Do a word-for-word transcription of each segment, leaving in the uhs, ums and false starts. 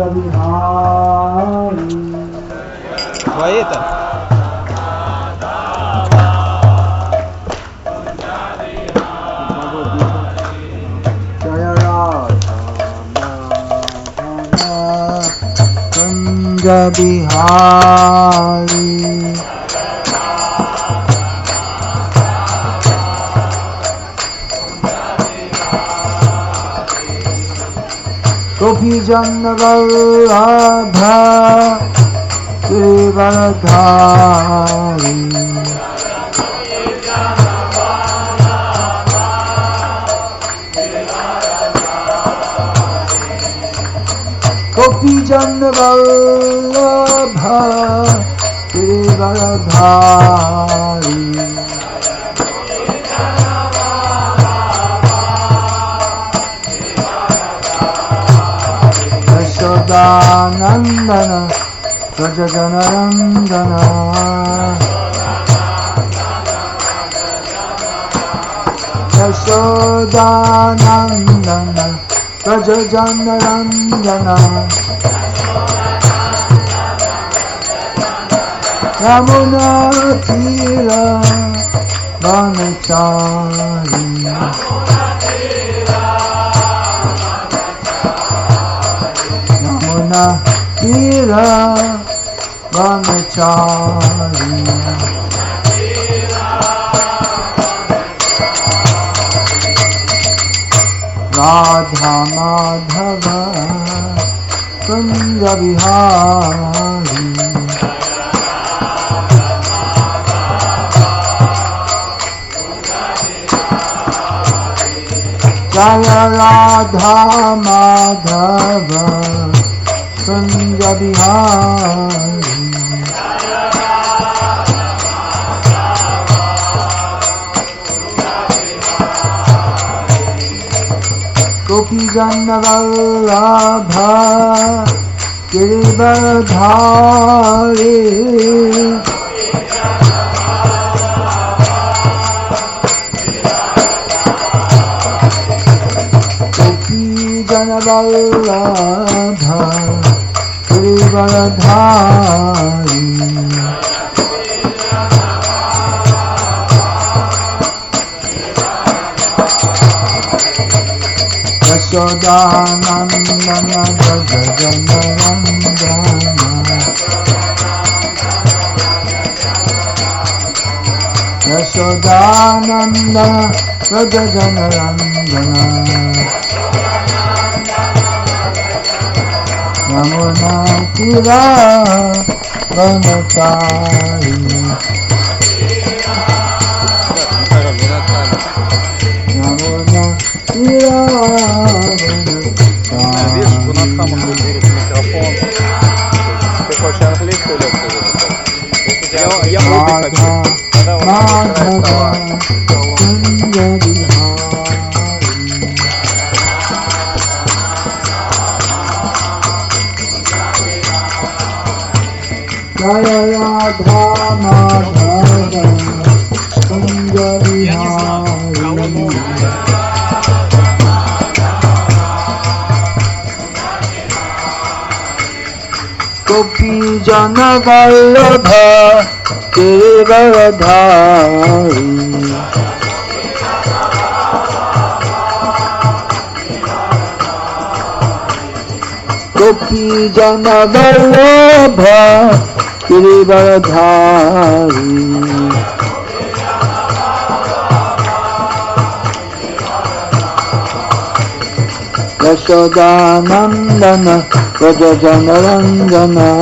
Bihari. Твои это? Jaya Radha Madhava Kunja Bihari. Gopi Jana Vallabha Giridharidhari. Gopi Jana Vallabha Giridharidhari. Yashodanandana Rajajanarandana. Yashodanandana Rajajanarandana. Yamuna Tira Vanachari. Yamuna Tira Vanachari. Radha Madhava Kunja Bihari. Jaya Radha Madhava Kunja Bihari. Gopi Jana Vallabha Giridharidhari. Gopi Jana Vallabha Giridharidhari. Yashodanandana Rajajanarandana. Yashodanandana Rajajanarandana. Yamuna Tira Vanachari. Yamuna Tira Vanachari. Видишь, у нас там будет микрофон. Ты хочешь английскую лекцию записать? Я, я рубик хочу. Тогда вот Jaya Radha Madhava Kunja Bihari. Gopi Jana Vallabha Giridharidhari. Gopi Jana Vallabha Giridharidhari. Yashodanandana Rajajanarandana.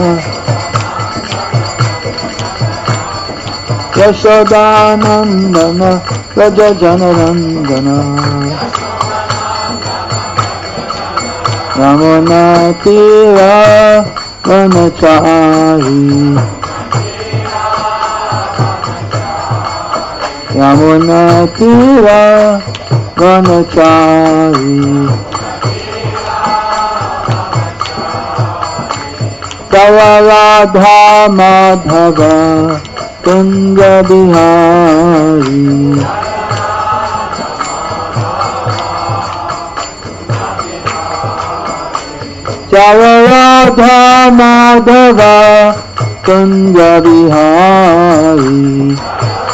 Yashodanandana Rajajanarandana. Yamuna Tira Vanachari. Yamuna Tira Vanachari. Jaya Radha Madhava Kunja Bihari. Jaya Radha Madhava Kunja Bihari.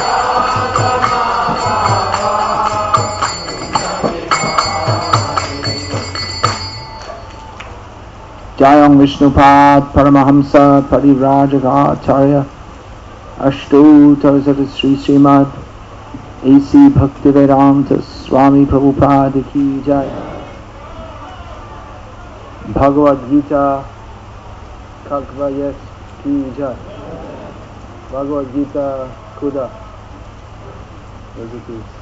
Jayam Vishnupad Paramahamsa Parivrajagacharya Ashtotar Sri Srimad A C Bhaktivedanta Swami Prabhupada Ki Jai. Bhagavad Gita Kakvayas Ki Jai. Bhagavad Gita Kuda. As it is.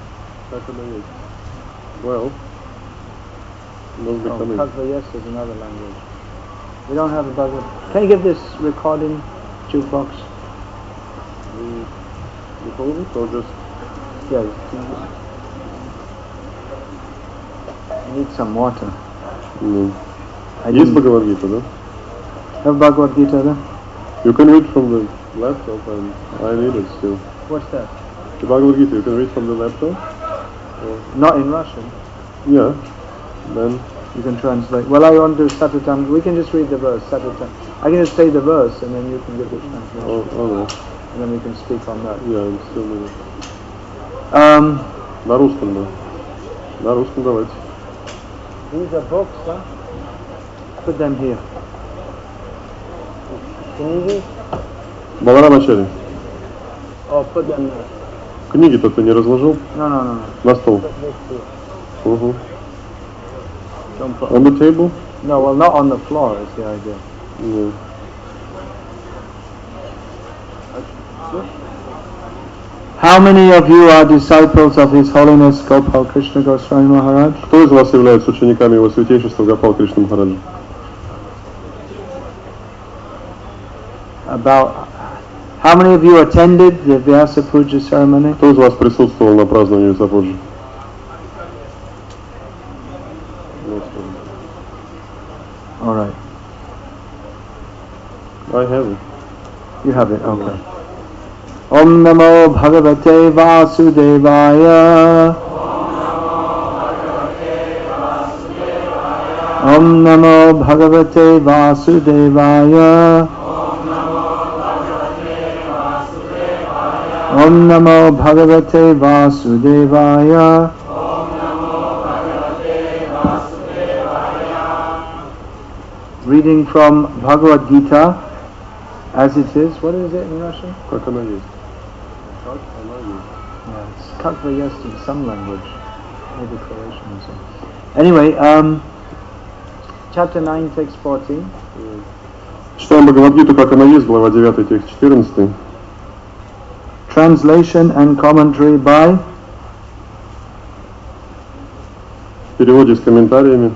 Well, oh, Kakvayas is another language. We don't have a Bhagavad. Can you give this recording jukebox? We, we hold it or just? Yes. I need some water. No. Есть Bhagavad Gita, да? Have Bhagavad Gita there? You can read from the laptop and I need it still. What's that? The Bhagavad Gita, you can read from the laptop? Or? Not in Russian. Yeah. Then you can translate. Well, I want to Satatam. We can just read the verse. Satatam. I can just say the verse and then you can give the translation. Oh, oh. And then we can speak on that. Yeah, I'm still need it. Um, На русском, да. На русском давайте. These are books, huh? Put them here. Книги? Баларамачари. Oh, put them there. Книги-то ты не разложил? No, no, no, no. На стол. Uh-huh. Don't put On the table? No, well, not on the floor is the idea. Yeah. How many of you are disciples of His Holiness Gopal Krishna Goswami Maharaj? Кто из вас является учениками Его Святейшества Гопал Кришна Махараджа? About how many of you attended the Vyasa Puja ceremony? Кто из вас присутствовал на праздновании Vyasa-Puja? All right. I have it. You have it, okay. Om Namo Bhagavate Vasudevaya. Om Namo Bhagavate Vasudevaya. Om Namo Bhagavate Vasudevaya. Reading from Bhagavad Gita as it is. What is it in Russian? Как она есть. Как она есть. Yeah, it's Kakvayas in some language. Maybe Croatian or something. Anyway, um, chapter nine, text fourteen. Читаем Бхагавад-гиту, как она есть, глава девятая, текст четырнадцатый. Translation and commentary by В переводе с комментариями.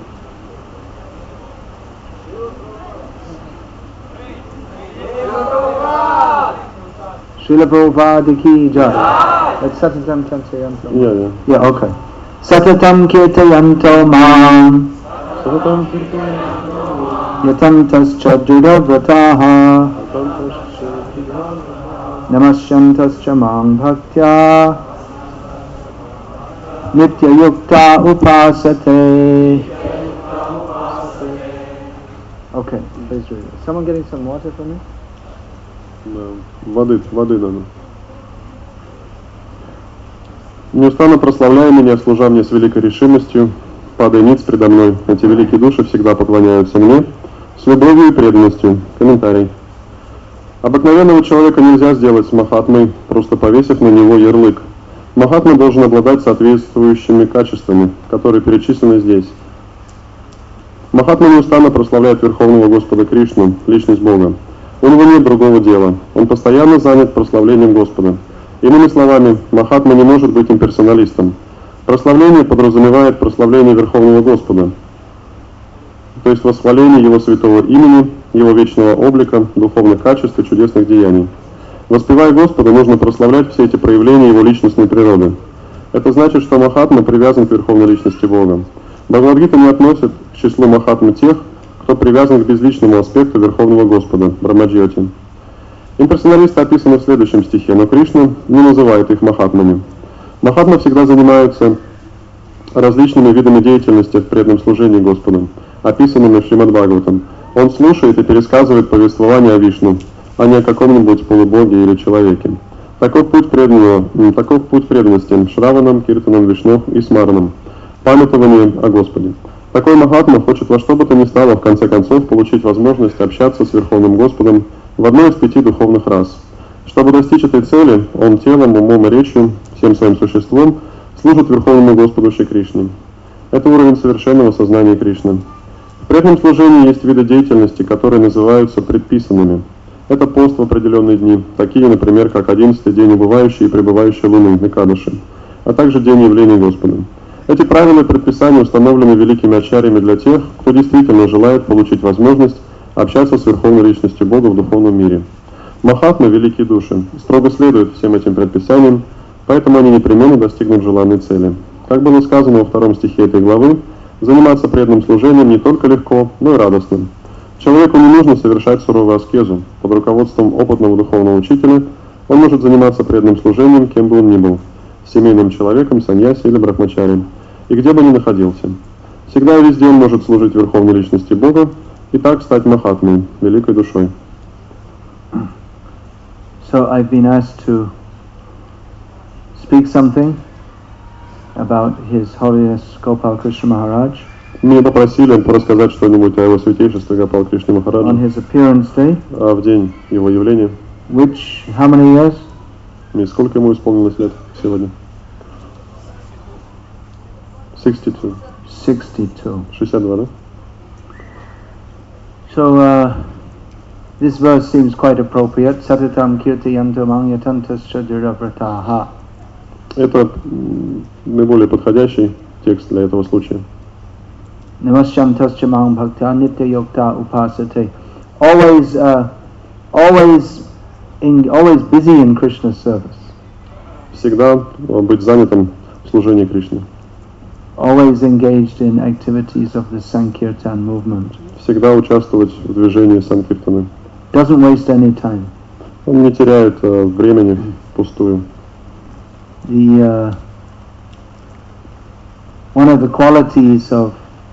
Srila Prabhupada Ki Jai. That's Satatam Kirtayanto. Yeah, yeah. Yeah, okay. Satatam Kirtayanto Mam Yatantascha Judavrataha Namasyantascha Mam Bhaktya Nitya Yukta Upasate. Okay, please read it. Someone getting some water for me? Воды, воды надо. Неустанно прославляй меня, служа мне с великой решимостью, падай ниц предо мной. Эти великие души всегда поклоняются мне с любовью и преданностью. Комментарий. Обыкновенного человека нельзя сделать махатмой, просто повесив на него ярлык. Махатма должен обладать соответствующими качествами, которые перечислены здесь. Махатма неустанно прославляет Верховного Господа Кришну, личность Бога. У него нет другого дела. Он постоянно занят прославлением Господа. Иными словами, Махатма не может быть имперсоналистом. Прославление подразумевает прославление Верховного Господа, то есть восхваление Его святого имени, Его вечного облика, духовных качеств и чудесных деяний. Воспевая Господа, нужно прославлять все эти проявления Его личностной природы. Это значит, что Махатма привязан к Верховной Личности Бога. Бхагавад-гита не относит к числу Махатмы тех, кто привязан к безличному аспекту Верховного Господа, Брамаджьоти. Имперсоналисты описаны в следующем стихе, но Кришна не называет их махатмами. Махатмы всегда занимаются различными видами деятельности в преданном служении Господу. описанными в Шримад Бхагаватам. Он слушает и пересказывает повествование о Вишну, а не о каком-нибудь полубоге или человеке. Таков путь преданного, таков путь преданности Шраванам, Киртанам, Вишну и Смаранам, памятование о Господе. Такой Махатма хочет во что бы то ни стало в конце концов получить возможность общаться с Верховным Господом в одной из пяти духовных рас. Чтобы достичь этой цели, он телом, умом и речью, всем своим существом служит Верховному Господу Шри Кришне. Это уровень совершенного сознания Кришны. В преданном служении есть виды деятельности, которые называются предписанными. Это пост в определенные дни, такие, например, как одиннадцатый день убывающей и пребывающей луны, Экадаши, а также день явления Господа. Эти правила и предписания установлены великими ачарьями для тех, кто действительно желает получить возможность общаться с Верховной Личностью Бога в духовном мире. Махатмы, великие души, строго следуют всем этим предписаниям, поэтому они непременно достигнут желанной цели. Как было сказано во втором стихе этой главы, заниматься преданным служением не только легко, но и радостно. Человеку не нужно совершать суровую аскезу. Под руководством опытного духовного учителя он может заниматься преданным служением, кем бы он ни был, семейным человеком, саньяси или брахмачари, и где бы ни находился. Всегда и везде он может служить Верховной Личности Бога и так стать Махатмой, великой душой. So I've been asked to speak something about His Holiness Gopal Krishna Maharaj. Меня попросили рассказать что-нибудь о его святейшестве Гопал Кришне On Махараджа his appearance day, а в день его явления. which, how many years? И сколько ему исполнилось лет сегодня? шестьдесят два. sixty-two. шестьдесят два, да? So uh, this verse seems quite appropriate. Satatam kirtayantam angyatantascha dhiravrataha. Это м, наиболее подходящий текст для этого случая. Namasyantascha maham bhakta nitya yokta upasate. Always, uh, always, in, always busy in Krishna's service. Всегда э, быть занятым в служении Кришне. Always engaged in activities of the Sankirtan movement. Всегда участвовать в движении Санкиртаны. Doesn't waste any time. Он не теряет э, времени впустую. The uh, one of the qualities of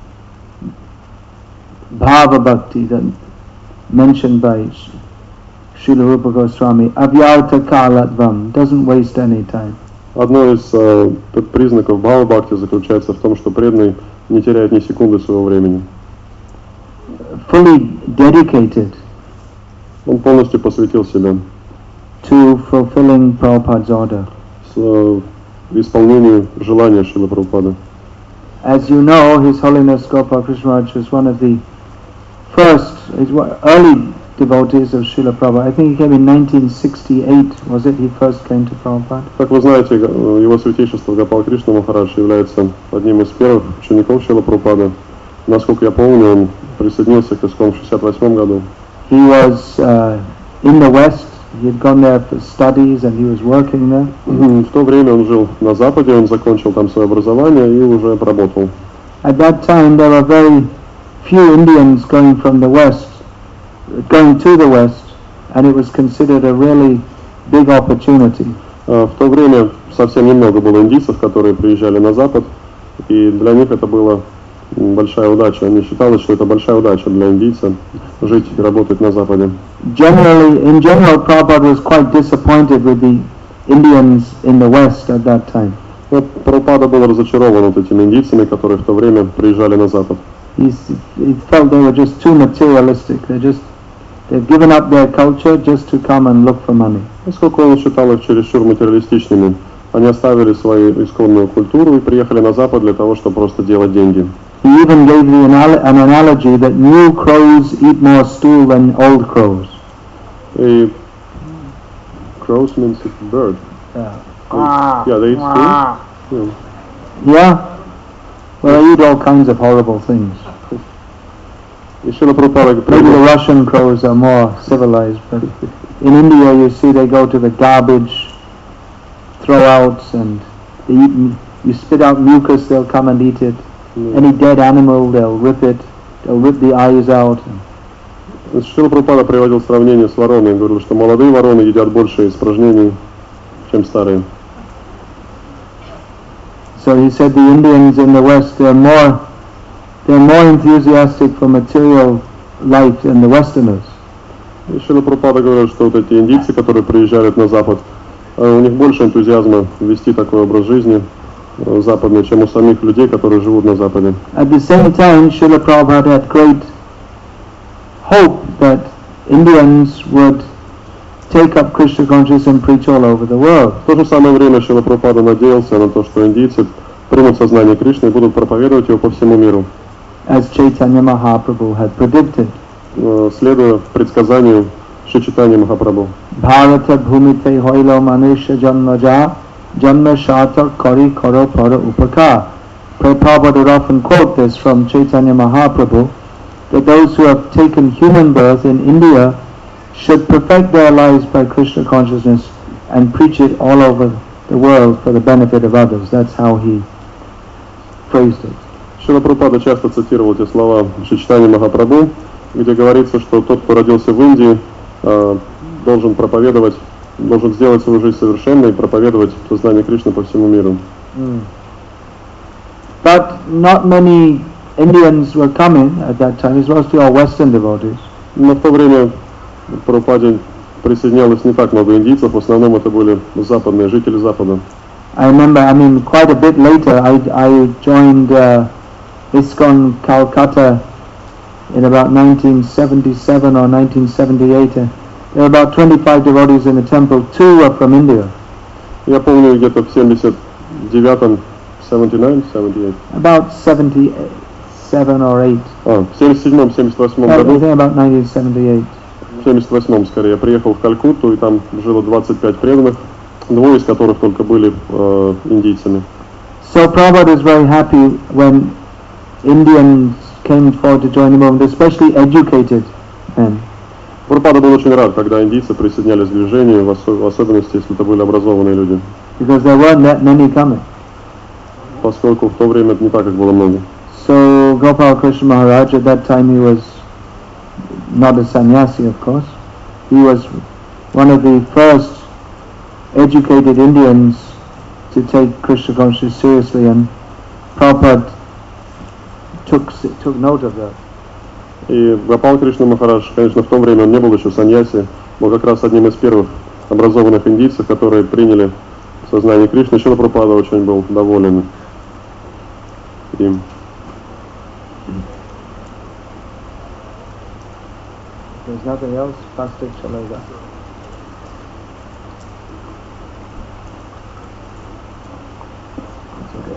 Bhava Bhakti that mentioned by Srila Rupa Goswami, Avyartha Kalatvam, doesn't waste any time. Одно из э, признаков Бхава Бхакти заключается в том, что преданный не теряет ни секунды своего времени. Fully dedicated Он полностью посвятил себя to fulfilling Prabhupada's order. с, э, исполнению желания Шрилы Прабхупады. As you know, His Holiness Gopal Krishna Maharaj was one of the first, his wa- early devotees of Srila Prabhupada. I think he came in nineteen sixty-eight, was it? He first came to Prabhupada. Как вы знаете, э, его святейшество Гопал Кришна Махарадж является одним из первых учеников Шрилы Прабхупады. Насколько я помню, он присоединился к Искон в шестьдесят восьмом году. He was uh, in the West. He had gone there for studies and he was working there. В то время он жил на Западе, он закончил там свое образование и уже работал. At that time, there were very few Indians going from the West, going to the West, and it was considered a really big opportunity. В то время совсем немного было индийцев, которые приезжали на Запад, и для них это была большая удача. Они считали, что это большая удача для индийца жить и работать на Западе. Generally, in general, Prabhupada was quite disappointed with the Indians in the West at that time. Вот Прабхупада был разочарован вот этими индийцами, которые в то время приезжали на Запад. He's, he felt they were just too materialistic. They just they've given up their culture just to come and look for money. Поскольку он считал их чересчур материалистичными, они оставили свою исконную культуру и приехали на Запад для того, чтобы просто делать деньги. He even gave the anal- an analogy that new crows eat more stool than old crows. И crows means bird. Yeah. Yeah, they eat stool. Yeah. Yeah? Well, they eat all kinds of horrible things. И Шрила Прабхупада Maybe the привел, Russian crows are more civilized, but in India you see they go to the garbage throwouts and they eat, m- you spit out mucus, they'll come and eat it. Any dead animal, they'll rip it, they'll rip the eyes out. Шрила Прабхупада приводил сравнение с вороной и говорил, что молодые вороны едят больше испражнений, чем старые. So he said the Indians in the West, they're more they're more enthusiastic for material life than the Westerners. Шрила Прабхупада говорит, что вот эти индийцы, которые приезжают на Запад, у них больше энтузиазма вести такой образ жизни западный, чем у самих людей, которые живут на Западе. At the same time, Srila Prabhupada had great hope that Indians would take up Krishna consciousness and preach all over the world. В то же самое время Шрила Прабхупада надеялся на то, что индийцы примут сознание Кришны и будут проповедовать его по всему миру. As Chaitanya Mahaprabhu had predicted. Следуя предсказанию Шри Чайтанья Махапрабху. Bharata bhumite hoilo manusha janmaja janma shata kari karo para upaka. Prabhupada would often quote this from Chaitanya Mahaprabhu, that those who have taken human birth in India should perfect their lives by Krishna consciousness and preach it all over the world for the benefit of others. That's how he phrased it. Шрила Прабхупада часто цитировал эти слова Шри Чайтаньи Махапрабху, где говорится, что тот, кто родился в Индии, должен проповедовать, должен сделать свою жизнь совершенной и проповедовать сознание Кришны по всему миру. Mm. But not many Indians were coming at that time. It was mostly all Western devotees. Но в то время к Прабхупаде присоединялось не так много индийцев, в основном это были западные жители Запада. I remember, I mean, quite a bit later, I, I joined uh, ISKCON Calcutta in about nineteen seventy-seven or nineteen seventy-eight. Uh, there were about twenty-five devotees in the temple. Two were from India. Я помню, где-то в семьдесят девятом, seventy-nine, seventy-eight. About seventy-seven or eight. А, в семьдесят седьмом, семьдесят восьмом I году. think about nineteen seventy-eight. В семьдесят восьмом, скорее, я приехал в Калькутту, и там жило двадцать пять преданных, двое из которых только были э, индийцами. So Prabhupada is very happy when Indians came forward to join the movement, especially educated men. Прабхупада был очень рад, когда индийцы присоединялись к движению, в, осо- в особенности, если это были образованные люди. Because there weren't that many coming. Поскольку в то время это не так, как было много. So Gopal Krishna Maharaj, at that time he was not a sannyasi, of course. He was one of the first educated Indians to take Krishna consciousness seriously, and Prabhupada took took note of that. И Гопал Кришна Махарадж, конечно, в то время он не был еще саньяси, был как раз одним из первых образованных индийцев, которые приняли сознание Кришны. Шрила Прабхупада очень был доволен им. There's nothing else. Plastic chalega. It's okay.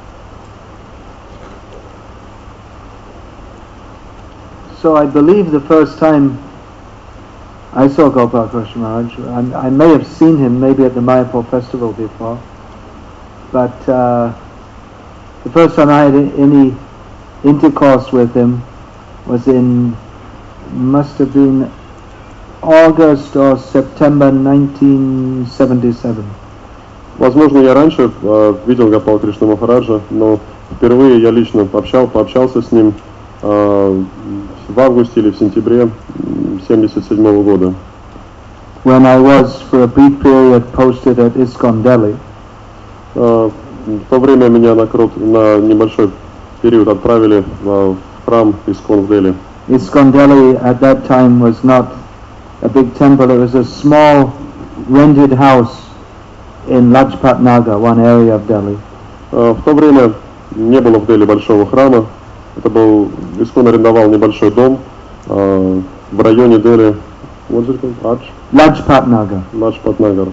So I believe the first time I saw Gopal Krishna Maharaj, I, I may have seen him maybe at the Mayapur festival before, but uh, the first time I had any intercourse with him was in, must have been August or September nineteen seventy-seven. Возможно, я раньше э, видел Гопал Кришна Махараджа, но впервые я лично пообщал, пообщался с ним э, в августе или в сентябре семьдесят седьмого года. When I was for a brief period posted at ISKCON Delhi. Э, в то время меня на, крот, на небольшой период отправили в, в храм Искон в Дели. ISKCON Delhi at that time was not a big temple, it was a small rented house in Lajpat Nagar, one area of Delhi. Uh, в то время не было в Дели большого храма. Это был, Искон арендовал небольшой дом uh, в районе Дели. What's it called? Lajpat Nagar. Lajpat Nagar.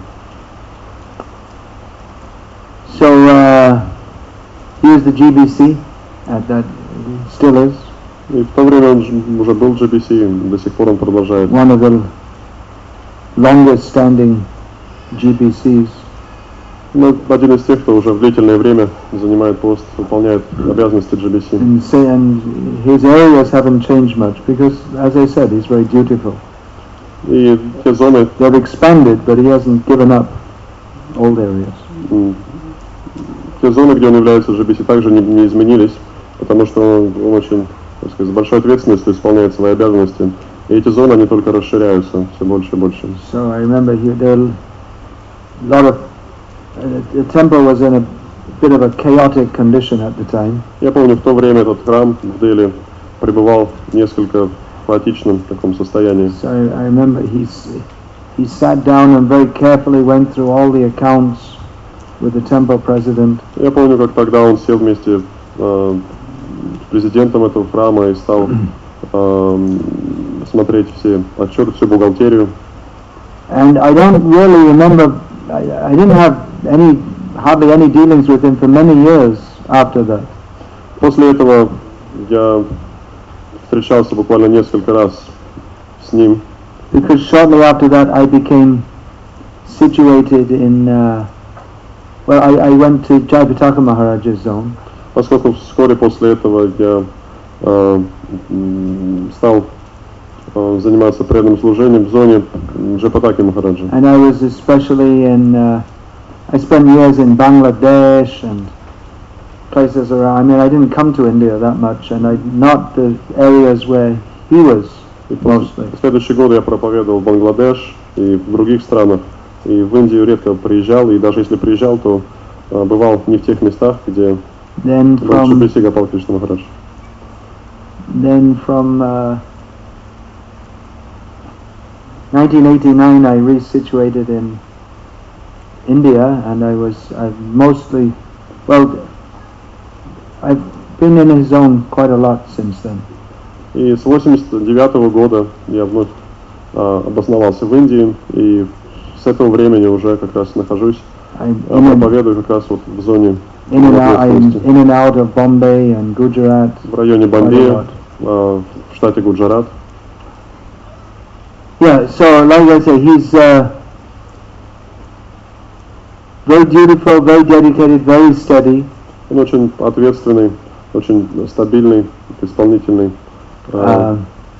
So uh, he was the G B C at that, still is. И в то время он уже был джи би си, до сих пор он продолжает. One of the longest standing G B Cs. Ну, один из тех, кто уже в длительное время занимает пост, выполняет обязанности джи би си. And, say, and his areas haven't changed much because, as I said, he's very dutiful. И те зоны, They've expanded, but he hasn't given up old areas. те зоны, где он является джи би си, также не, не изменились, потому что он, он очень, так сказать, с большой ответственностью исполняет свои обязанности. И эти зоны, они только расширяются все больше и больше. So I remember he, there a lot of, uh, the temple was in a bit of a chaotic condition at the time. Я помню, в то время этот храм в Дели пребывал в несколько хаотичном таком состоянии. So I, I remember he he sat down and very carefully went through all the accounts with the temple president. Я помню, как тогда он сел вместе э, с президентом этого храма и стал э, смотреть все отчеты, всю бухгалтерию. And I don't really remember. I, I didn't have any hardly any dealings with him for many years after that. После этого я встречался буквально несколько раз с ним. Because shortly after that I became situated in. Uh, well, I, I went to Jayapataka Maharaja's zone. Поскольку вскоре после этого я э, стал э, заниматься преданным служением в зоне Джайапатаки Махараджа. And I was especially in. Uh, I spent years in Bangladesh and places around. I mean, I didn't come to India that much, and I not the areas where he was mostly. В следующий год я проповедовал в Бангладеш и в других странах, и в Индию редко приезжал, и даже если приезжал, то э, бывал не в тех местах, где Then from Шри Гопал Кришна Махарадж. then from uh, nineteen eighty-nine, I resituated in India, and I was I've mostly well. I've been in his zone quite a lot since then. И с восемьдесят девятого года я вновь а, обосновался в Индии, и с этого времени уже как раз нахожусь, I'm а, in, and, проповедую как раз вот в зоне in and out. I'm ответственности. in and out of Bombay and Gujarat. В районе quite a Бомбея, lot. а, в штате Гуджарат. Yeah. So, like I say, he's uh, very dutiful, very dedicated, very steady. Он очень ответственный, очень стабильный, исполнительный. а, Uh,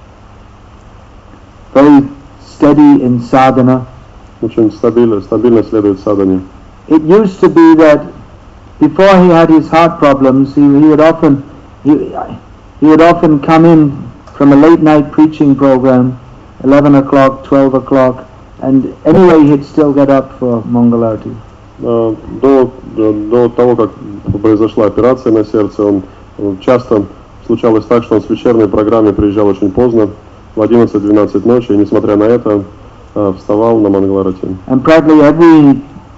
very steady in sadhana. Очень стабильно, стабильно следует садхане. It used to be that before he had his heart problems, he, he would often he, he would often come in from a late night preaching program, eleven o'clock, twelve o'clock, and anyway he'd still get up for Mangalarti. А, До, до, до того, как произошла операция на сердце, он, он часто случалось так, что он с вечерней программы приезжал очень поздно, в одиннадцать-двенадцать ночи, и несмотря на это, а, вставал на Мангаларати. And practically every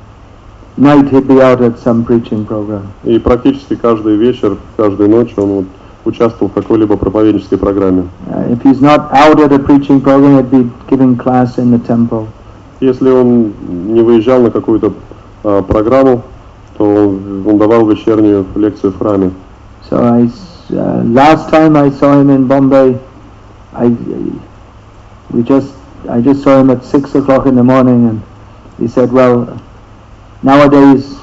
night he'd be out at some preaching program. И практически каждый вечер, каждую ночь он вот участвовал в какой-либо проповеднической программе. Uh, if he's not out at a preaching program, he'd be giving class in the temple. Если он не выезжал на какую-то а, программу, то он давал вечернюю лекцию в храме. So I, s- uh, last time I saw him in Bombay, I, we just, I just saw him at six o'clock in the morning, and he said, well, nowadays,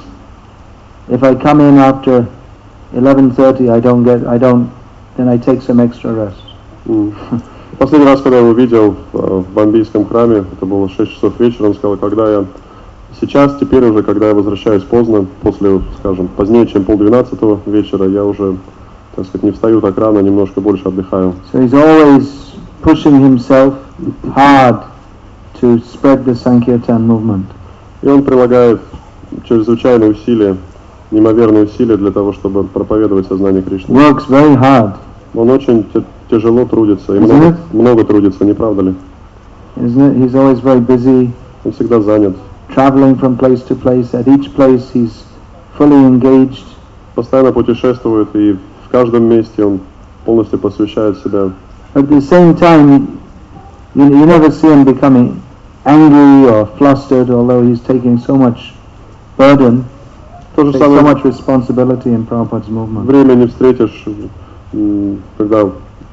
if I come in after eleven thirty, I don't get, I don't, then I take some extra rest. М. Последний раз, когда я его видел в, в бомбейском храме, это было шесть часов вечера, он сказал, когда я сейчас, теперь уже, когда я возвращаюсь поздно, после, скажем, позднее, чем полдвенадцатого вечера, я уже, так сказать, не встаю так рано, немножко больше отдыхаю. So he's always pushing himself hard to spread the Sankirtan movement. И он прилагает чрезвычайные усилия, неимоверные усилия для того, чтобы проповедовать сознание Кришны. Works very hard, Он очень тя- тяжело трудится, и Isn't много, it? много трудится, не правда ли? isn't it? He's always very busy, Он всегда занят, traveling from place to place. At each place he's fully engaged. постоянно путешествует, и в каждом месте он полностью посвящает себя. At the same time, you, you never see him becoming angry or flustered, although he's taking so much burden, То же takes so самое much responsibility in Prabhupada's movement. время не встретишь, м, когда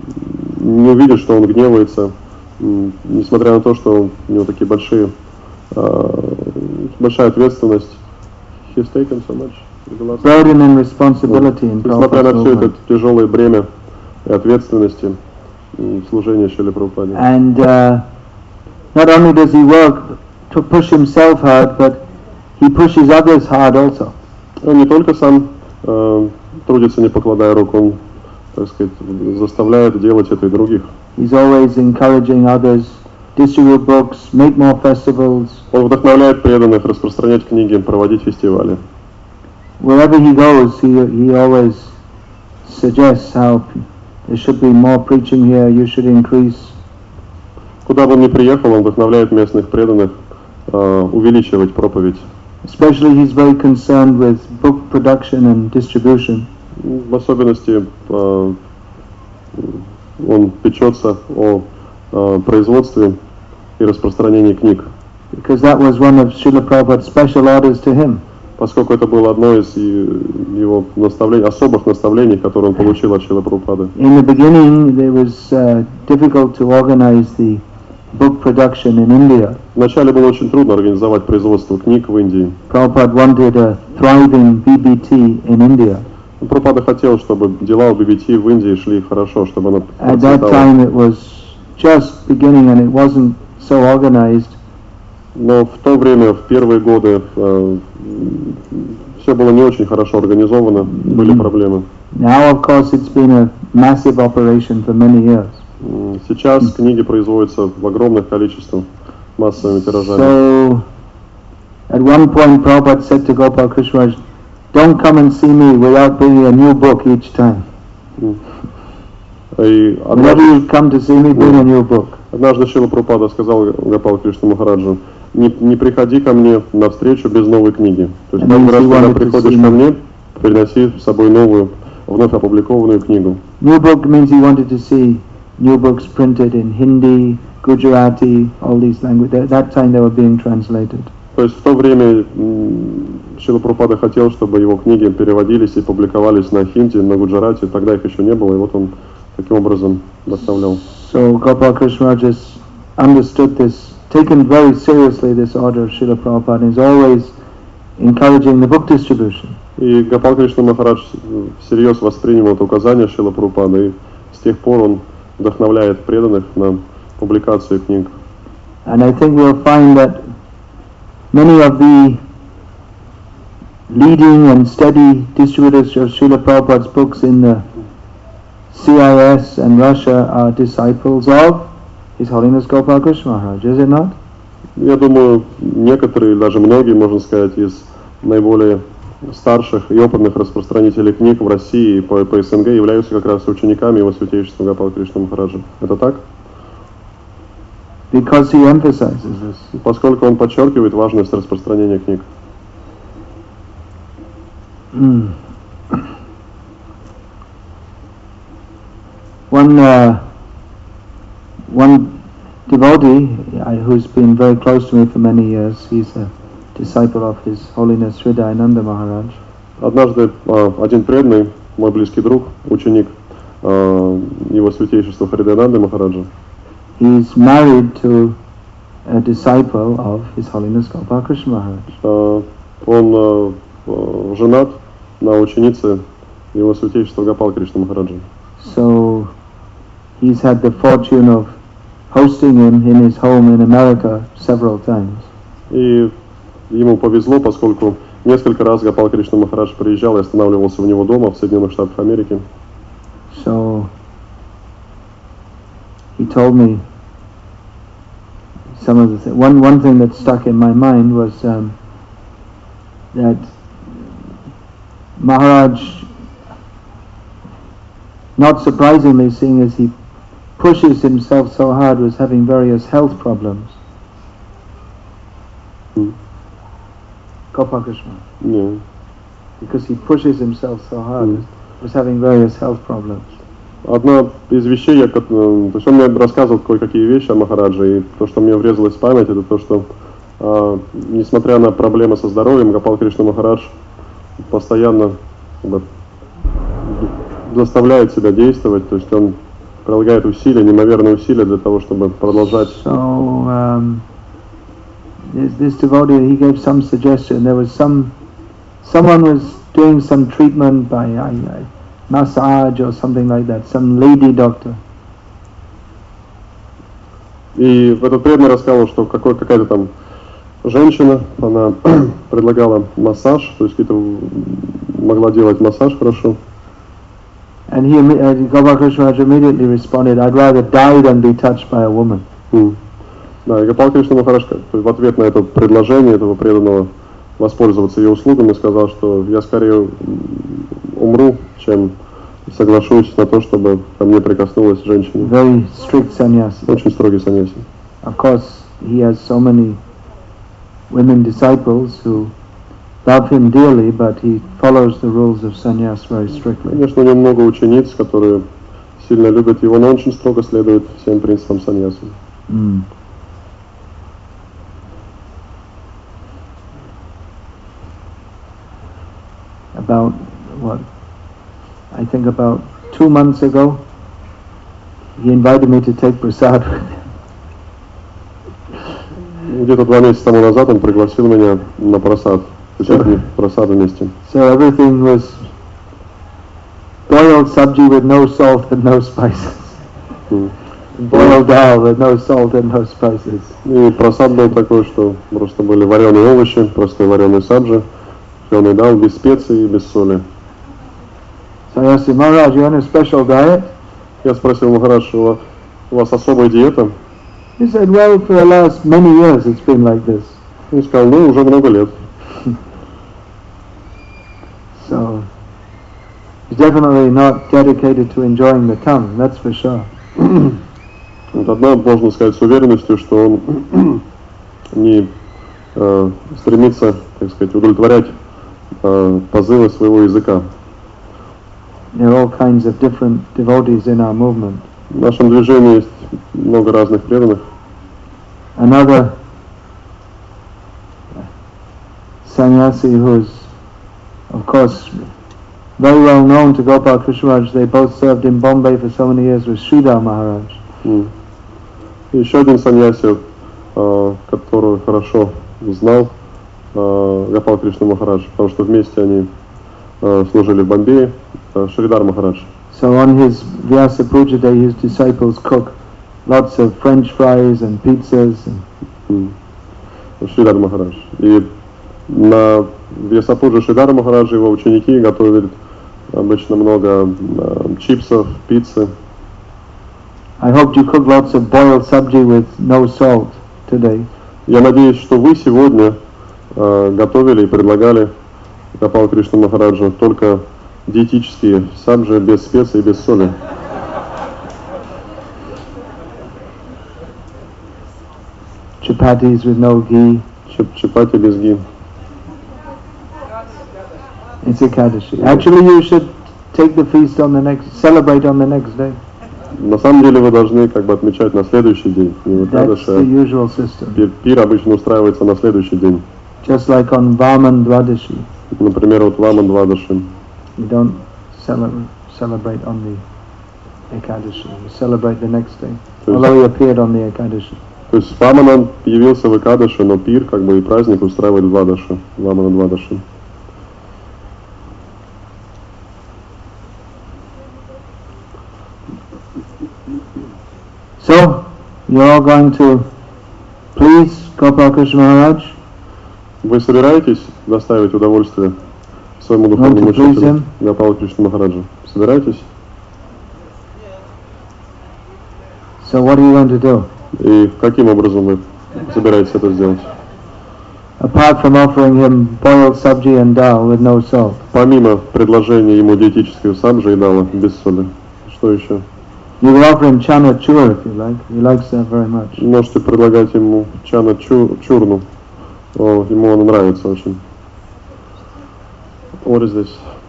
не увидишь, что он гневается, м, несмотря на то, что у него такие большие, а, большая ответственность. He's taken so much. Burden and responsibility in Несмотря Prabhupada's на все это movement. тяжелое бремя и ответственности м, служения Шриле Прабхупаде. And uh, not only does he work to push himself hard, but he pushes others hard also. Он не только сам э, трудится, не покладая рук, он, так сказать, заставляет делать это и других. He's always encouraging others, distribute books, make more festivals. Он вдохновляет преданных распространять книги, проводить фестивали. wherever he goes, he he always suggests how there should be more preaching here. You should increase. Куда бы он ни приехал, он вдохновляет местных преданных э, увеличивать проповедь. Especially, he's very concerned with book production and distribution. В особенности э, он печется о э, производстве и распространении книг. Because that was one of Srila Prabhupada's special orders to him. Поскольку это было одно из его наставлений, особых наставлений, которые он получил от Шрилы Прабхупады. In the beginning, it was uh, difficult to organize the book production in India. Вначале было очень трудно организовать производство книг в Индии. Prabhupada wanted a thriving B B T in India. Прабхупада хотел, чтобы дела у би би ти в Индии шли хорошо, чтобы она At that time, it was just beginning and it wasn't so organized. Но в то время, в первые годы, э, все было не очень хорошо организовано, были проблемы. Now, of course, it's been a massive operation for many years. Сейчас книги производятся в огромных количествах, массовыми тиражами. So, at one point, Prabhupada said to Gopal Krishna Maharaj, "Don't come and see me without bringing a new book each time. И Whenever однажды, you come to see me, bring a new book." однажды Шрила Прабхупада сказал Гопалу Кришна Махараджу: не, не приходи ко мне на встречу без новой книги. То есть каждый раз, когда приходишь ко мне, приноси с собой новую, вновь опубликованную книгу. New book means he wanted to see new books printed in Hindi, Gujarati, all these languages. At that time they were being translated. То есть в то время Шрила Прабхупада хотел, чтобы его книги переводились и публиковались на хинди, на гуджарате. Тогда их еще не было, и вот он таким образом доставлял. So Gopal Krishna Maharaj just understood this, taken very seriously this order of Srila Prabhupada, and is always encouraging the book distribution. И Гопал Кришна Махарадж всерьез воспринял это указание Шрилы Прабхупады, и с тех пор он вдохновляет преданных на публикацию книг. And I think we'll find that many of the leading and steady distributors of Srila Prabhupada's books in the C I S and Russia are disciples of His Holiness Gopal Krishna Maharaj, is it not? Я думаю, некоторые, даже многие, можно сказать, из наиболее старших и опытных распространителей книг в России и по, по СНГ являются как раз учениками его святейшества Гопала Кришна Махараджа. Это так? Because he emphasizes this. Поскольку он подчеркивает важность распространения книг. Mm. One uh, one devotee uh, who's been very close to me for many years, he's a disciple of His Holiness Sri Dayananda Maharaj. Однажды один преданный, мой близкий друг, ученик его святейшества Хридаянанды Махараджа, he's married to a disciple of His Holiness Gopal Krishna Maharaj. Он женат на ученице его святейшества Гопала Кришна Махараджа. So he's had the fortune of hosting him in his home in America several times. И ему повезло, поскольку несколько раз Гопал Кришна Махарадж приезжал и останавливался у него дома в Соединенных Штатах Америки. So he told me some of the th- one one thing that stuck in my mind was um, that Maharaj, not surprisingly, seeing as he pushes himself so hard, was having various health problems. Mm. Gopal Krishna. Yeah. Because he pushes himself so hard, Mm. was having various health problems. Одна из вещей, я, то есть он мне рассказывал кое-какие вещи о Махарадже, и то, что мне врезалось в память, это то, что э, несмотря на проблемы со здоровьем, Гопал Кришна Махарадж постоянно как бы, заставляет себя действовать, то есть он прилагает усилия, неимоверные усилия для того, чтобы продолжать. So, um, this, this devotee, he gave some suggestion. There was some, someone was doing some treatment by I, I, massage or something like that, some lady doctor. И этот преданный рассказал, что какой, какая-то там женщина, она предлагала массаж, то есть какие-то могла делать массаж хорошо. And he, uh, Gopal Krishna Maharaj immediately responded, "I'd rather die than be touched by a woman." Mm. Да, и Гопал Кришна Махарадж в ответ на это предложение этого преданного воспользоваться ее услугами, сказал, что я скорее умру, чем соглашусь на то, чтобы ко мне прикоснулась женщина. Very strict sannyasi. Очень строгий саньяси. Of course, he has so many women disciples who love him dearly, but he follows the rules of sannyas very strictly. Конечно, у него много учениц, которые сильно любят его, но он очень строго следует всем принципам саньяси. Mm. About what? I think about two months ago, he invited me to take prasad with him. Где-то два месяца тому назад он пригласил меня на просад, so, просад вместе. So everything was boiled sabji with no salt and no spices. Mm. Boiled dal with no salt and no spices. И просад был такой, что просто были вареные овощи, просто вареные саджи, вареный дал без специй и без соли. So I asked him, Maharaj, you on a special diet? Я спросил Махарадж, у вас особая диета? He said, well, for the last many years it's been like this. Он сказал, ну, уже много лет. So, he's definitely not dedicated to enjoying the tongue, that's for sure. Вот одно можно сказать с уверенностью, что он не э, стремится, так сказать, удовлетворять э, позывы своего языка. There are all kinds of different devotees in our movement. В нашем движении есть много разных преданных. Another sannyasi who's, of course, very well known to Gopal Krishna Maharaj, they both served in Bombay for so many years, was Sridhar Maharaj. Mm. Еще один саньяси, э, которого хорошо знал э, Гопал Кришна Махарадж, потому что вместе они э, служили в Бомбее, э, Шридар Махарадж. So on his Vyasa Puja day, his disciples cook lots of French fries and pizzas. And Шридар Махарадж. И на Вьясапуджа Шридара Махараджа его ученики готовят обычно много э, чипсов, пиццы. I hoped you cooked lots of boiled sabji with no salt today. Я надеюсь, что вы сегодня э, готовили и предлагали Гопал Кришна Махараджу только диетические сабджи без специй и без соли. Chapatis with no ghee. Чап чапати без ги. It's Ekadashi. Actually, you should take the feast on the next, celebrate on the next day. На самом деле вы должны как бы отмечать на следующий день. That's the usual system. Пир, пир обычно устраивается на следующий день. Just like on Vaman Dvadashi. Например, вот Ваман Двадаши. You don't celebrate, celebrate on the Ekadashi. You celebrate the next day. Although he appeared on the Ekadashi. То есть Ваман появился в Экадаши, но пир как бы и праздник устраивает в Двадаши. Вамана Двадаши. So, you're all going to please Gopal Krishna Maharaj? Вы собираетесь доставить удовольствие своему духовному учителю Гопалу Кришна Махараджу? Собираетесь? So what are you going to do? И каким образом вы собираетесь это сделать? Apart from offering him boiled sabji and dal with no salt. Помимо предложения ему диетического сабджи и дала без соли, что еще? You will offer him chana chur if you like. He likes that very much. Можете предлагать ему чана чу, чурну. О, ему он нравится очень. What is this?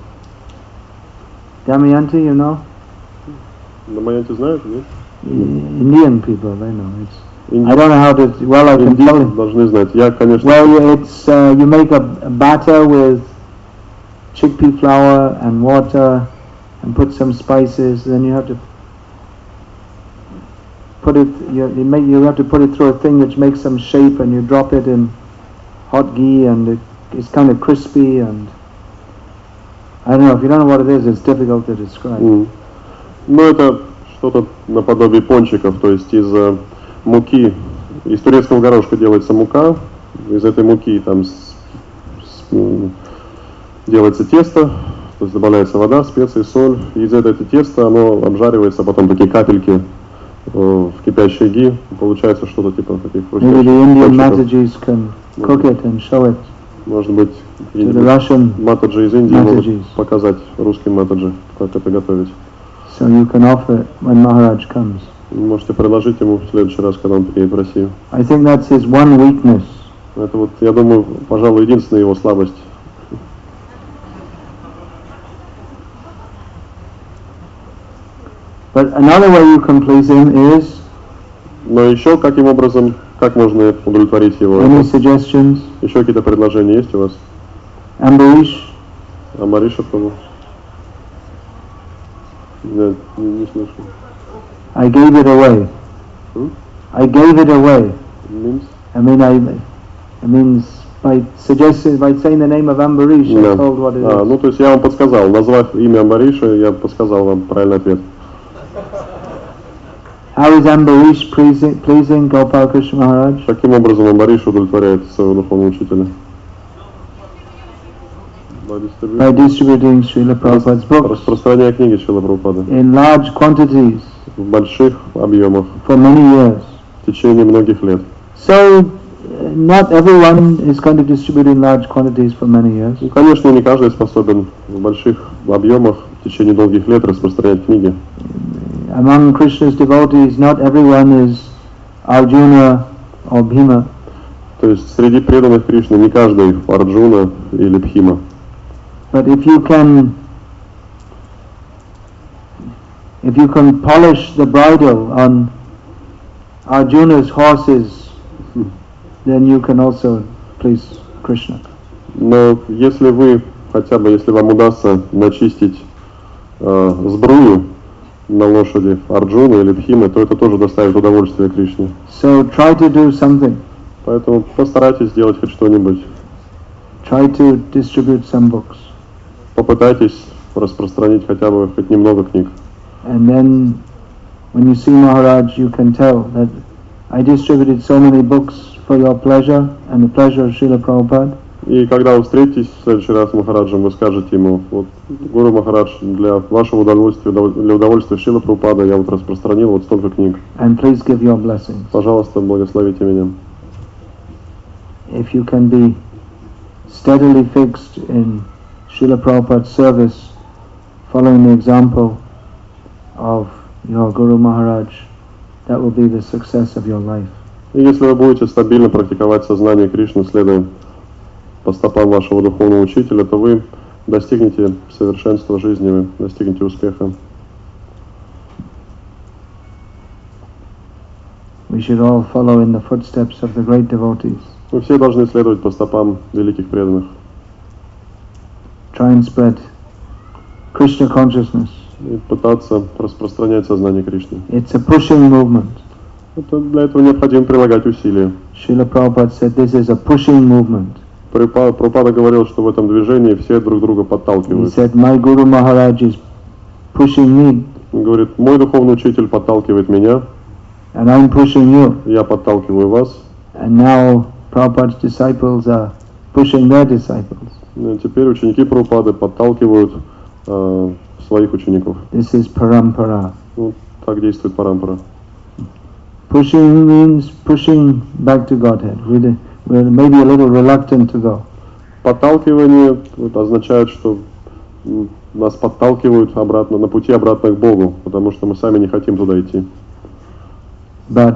Damayanti, you know? Дамаянти знают, нет? Indian people, they know. It's. Инди... I don't know how to. Well, I can tell you. Должны знать. Я, конечно. Well, it's uh, you make a, a batter with chickpea flour and water, and put some spices. Then you have to put it. You, you make. You have to put it through a thing which makes some shape, and you drop it in hot ghee, and it, it's kind of crispy. And I don't know. If you don't know what it is, it's difficult to describe. Mm. Ну, это что-то наподобие пончиков, то есть из uh, муки, из турецкого горошка делается мука, из этой муки там с, с, делается тесто, то есть добавляется вода, специи, соль, и из этого теста оно обжаривается, потом такие капельки uh, в кипящей ги, получается что-то типа таких Maybe the Indian Mataji's can cook it and show it. Может быть, to the Russian матаджи из Индии могут Mataji's. показать русским матаджи, как это готовить. So you can offer it when Maharaj comes. Можете предложить ему в следующий раз, когда он приедет в Россию. I think that's his one weakness. Это вот, я думаю, пожалуй, единственная его слабость. But another way you can please him is, Но еще каким образом, как можно удовлетворить его? any suggestions? Еще какие-то предложения есть у вас? Ambarish? А Мариша пробовал? Нет, не, не слышу. I gave it away. Hmm? I gave it away. Means? I mean, I, it means by suggesting, by saying the name of Ambarish, I Да. told what it А, is. ну, то есть я вам подсказал, назвав имя Амбариша, я подсказал вам правильный ответ. How is Ambarish pleasing, pleasing Gopal Krishna Maharaj? Каким образом Амбариш удовлетворяет своего духовного учителя? By distributing Srila Prabhupada's books Распространяя книги Шрила Прабхупады in large quantities в больших объемах for many years. в течение многих лет. So, uh, not everyone is going to distribute in large quantities for many years. Ну, конечно, не каждый способен в больших объемах в течение долгих лет распространять книги. Among Krishna's devotees, not everyone is Arjuna or Bhima. То есть среди преданных Кришны не каждый Арджуна или Бхима. But if you can, if you can polish the bridle on Arjuna's horses, then you can also please Krishna. Но если вы, хотя бы если вам удастся начистить э, сбрую на лошади Арджуна или Бхимы, то это тоже доставит удовольствие Кришне. So try to do something. Поэтому постарайтесь сделать хоть что-нибудь. Try to distribute some books. Попытайтесь распространить хотя бы хоть немного книг. And then when you see Maharaj, you can tell that I distributed so many books for your pleasure and the pleasure of Srila Prabhupada. И когда вы встретитесь в следующий раз с Махараджем, вы скажете ему: вот, Гуру Махарадж, для вашего удовольствия, для удовольствия Шрила Прабхупада я вот распространил вот столько книг. And please give your blessings. Пожалуйста, благословите меня. If you can be steadily fixed in Srila Prabhupada's service, following the example of your Guru Maharaj, that will be the success of your life. И если вы будете стабильно практиковать сознание Кришны, следуя по стопам вашего духовного учителя, то вы достигнете совершенства жизни, вы достигнете успеха. We should all follow in the footsteps of the great devotees. Мы все должны следовать по стопам великих преданных. Try and spread Krishna consciousness. И пытаться распространять сознание Кришны. It's a pushing movement. Это, для этого необходимо прилагать усилия. Srila Prabhupada said this is a pushing movement. Прабхупада говорил, что в этом движении все друг друга He подталкивают. said, my Guru Maharaj is pushing me, Он говорит: мой духовный учитель подталкивает меня, and I'm pushing you. я подталкиваю вас. And now Prabhupada's disciples are pushing their disciples. И теперь ученики Прабхупады подталкивают э, своих учеников. This is parampara. Ну, так действует парампара. Pushing means pushing back to Godhead. We're, we're maybe a little reluctant to go. Подталкивание вот, означает, что м, нас подталкивают обратно, на пути обратно к Богу, потому что мы сами не хотим туда идти. But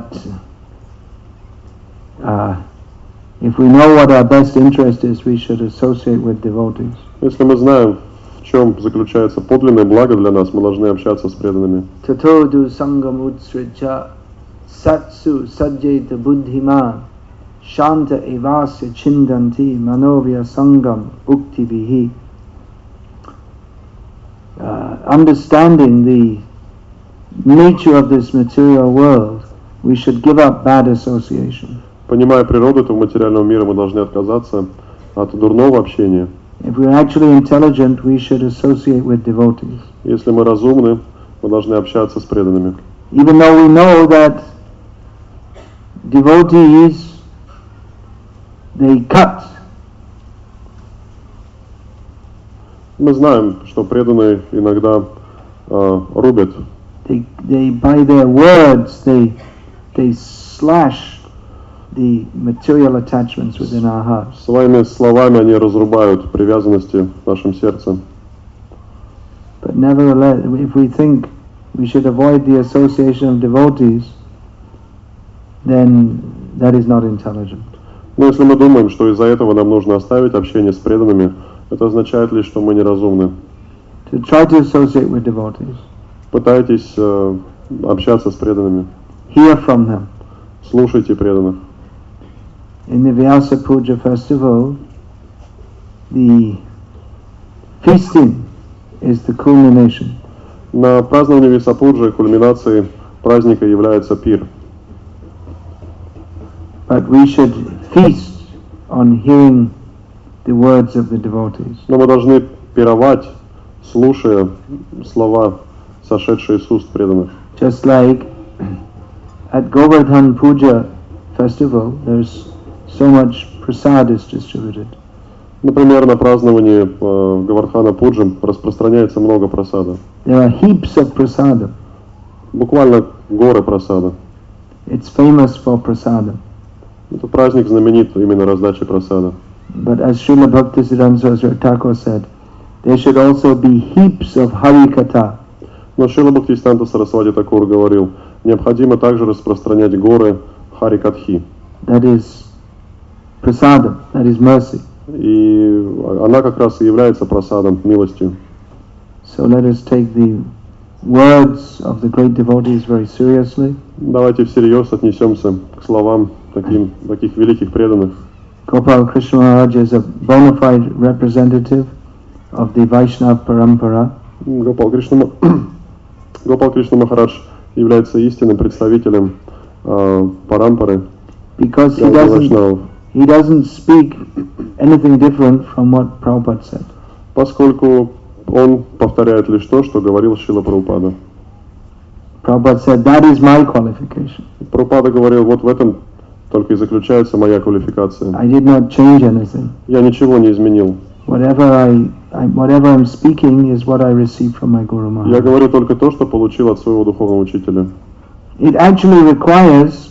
uh, if we know what our best interest is, we should associate with devotees. Если мы знаем, в чем заключается подлинное благо для нас, мы должны общаться с преданными. Tato du sangam utsricha satsu sajjeta buddhiman shanta evasya chindanti manovya sangam uktivihi. Uh, understanding the nature of this material world, we should give up bad association. Понимая природу этого материального мира, мы должны отказаться от дурного общения. If we're actually intelligent, we should associate with devotees. Если мы разумны, мы должны общаться с преданными. Even though we know that devotees, they cut. Мы знаем, что преданные иногда э, рубят. They, they, by their words, they, they slash the material attachments within our hearts. Своими словами они разрубают привязанности в нашем сердце. But nevertheless, if we think we should avoid the association of devotees, then that is not intelligent. Но если мы думаем, что из-за этого нам нужно оставить общение с преданными, это означает лишь, что мы неразумны. To try to associate with devotees, Пытайтесь э, общаться с преданными, hear from them. слушайте преданных. In the Vyasa Puja festival, the feasting is the culmination. На праздновании Висапуджи кульминацией праздника является пир. But we should feast on hearing the words of the devotees. Но мы должны пировать, слушая слова, сошедшие с уст преданных. Just like at Govardhan Puja festival, there's so much prasad is distributed. Например, на праздновании э, Говардхана Пуджи распространяется много прасада. There are heaps of prasadam. Буквально горы прасада. It's famous for prasadam. Это праздник знаменит именно раздачей прасада. But as Srila Bhaktisiddhanta Saraswati Thakur said, there should also be heaps of Harikatha. Но Шрила Бхактисиданта Сарасвати Такур говорил, необходимо также распространять горы Харикатхи. That is prasadam, that is mercy. И она как раз и является прасадом, милостью. So let us take the words of the great devotees very seriously. Давайте всерьез отнесемся к словам таким, таких великих преданных. Gopal Krishna Maharaj is a bona fide representative of the Vaishnava Parampara. Гопал Кришна, Гопал Кришна Махарадж является истинным представителем э, парампары, Because he doesn't, he doesn't speak anything different from what Prabhupada said. Поскольку он повторяет лишь то, что говорил Шрила Прабхупада. Prabhupada said, that is my qualification. Прабхупада говорил, вот в этом только и заключается моя квалификация. I did not change anything. Я ничего не изменил. Whatever I, I whatever I'm speaking is what I received from my Guru Я Maharaj. говорю только то, что получил от своего духовного учителя. It actually requires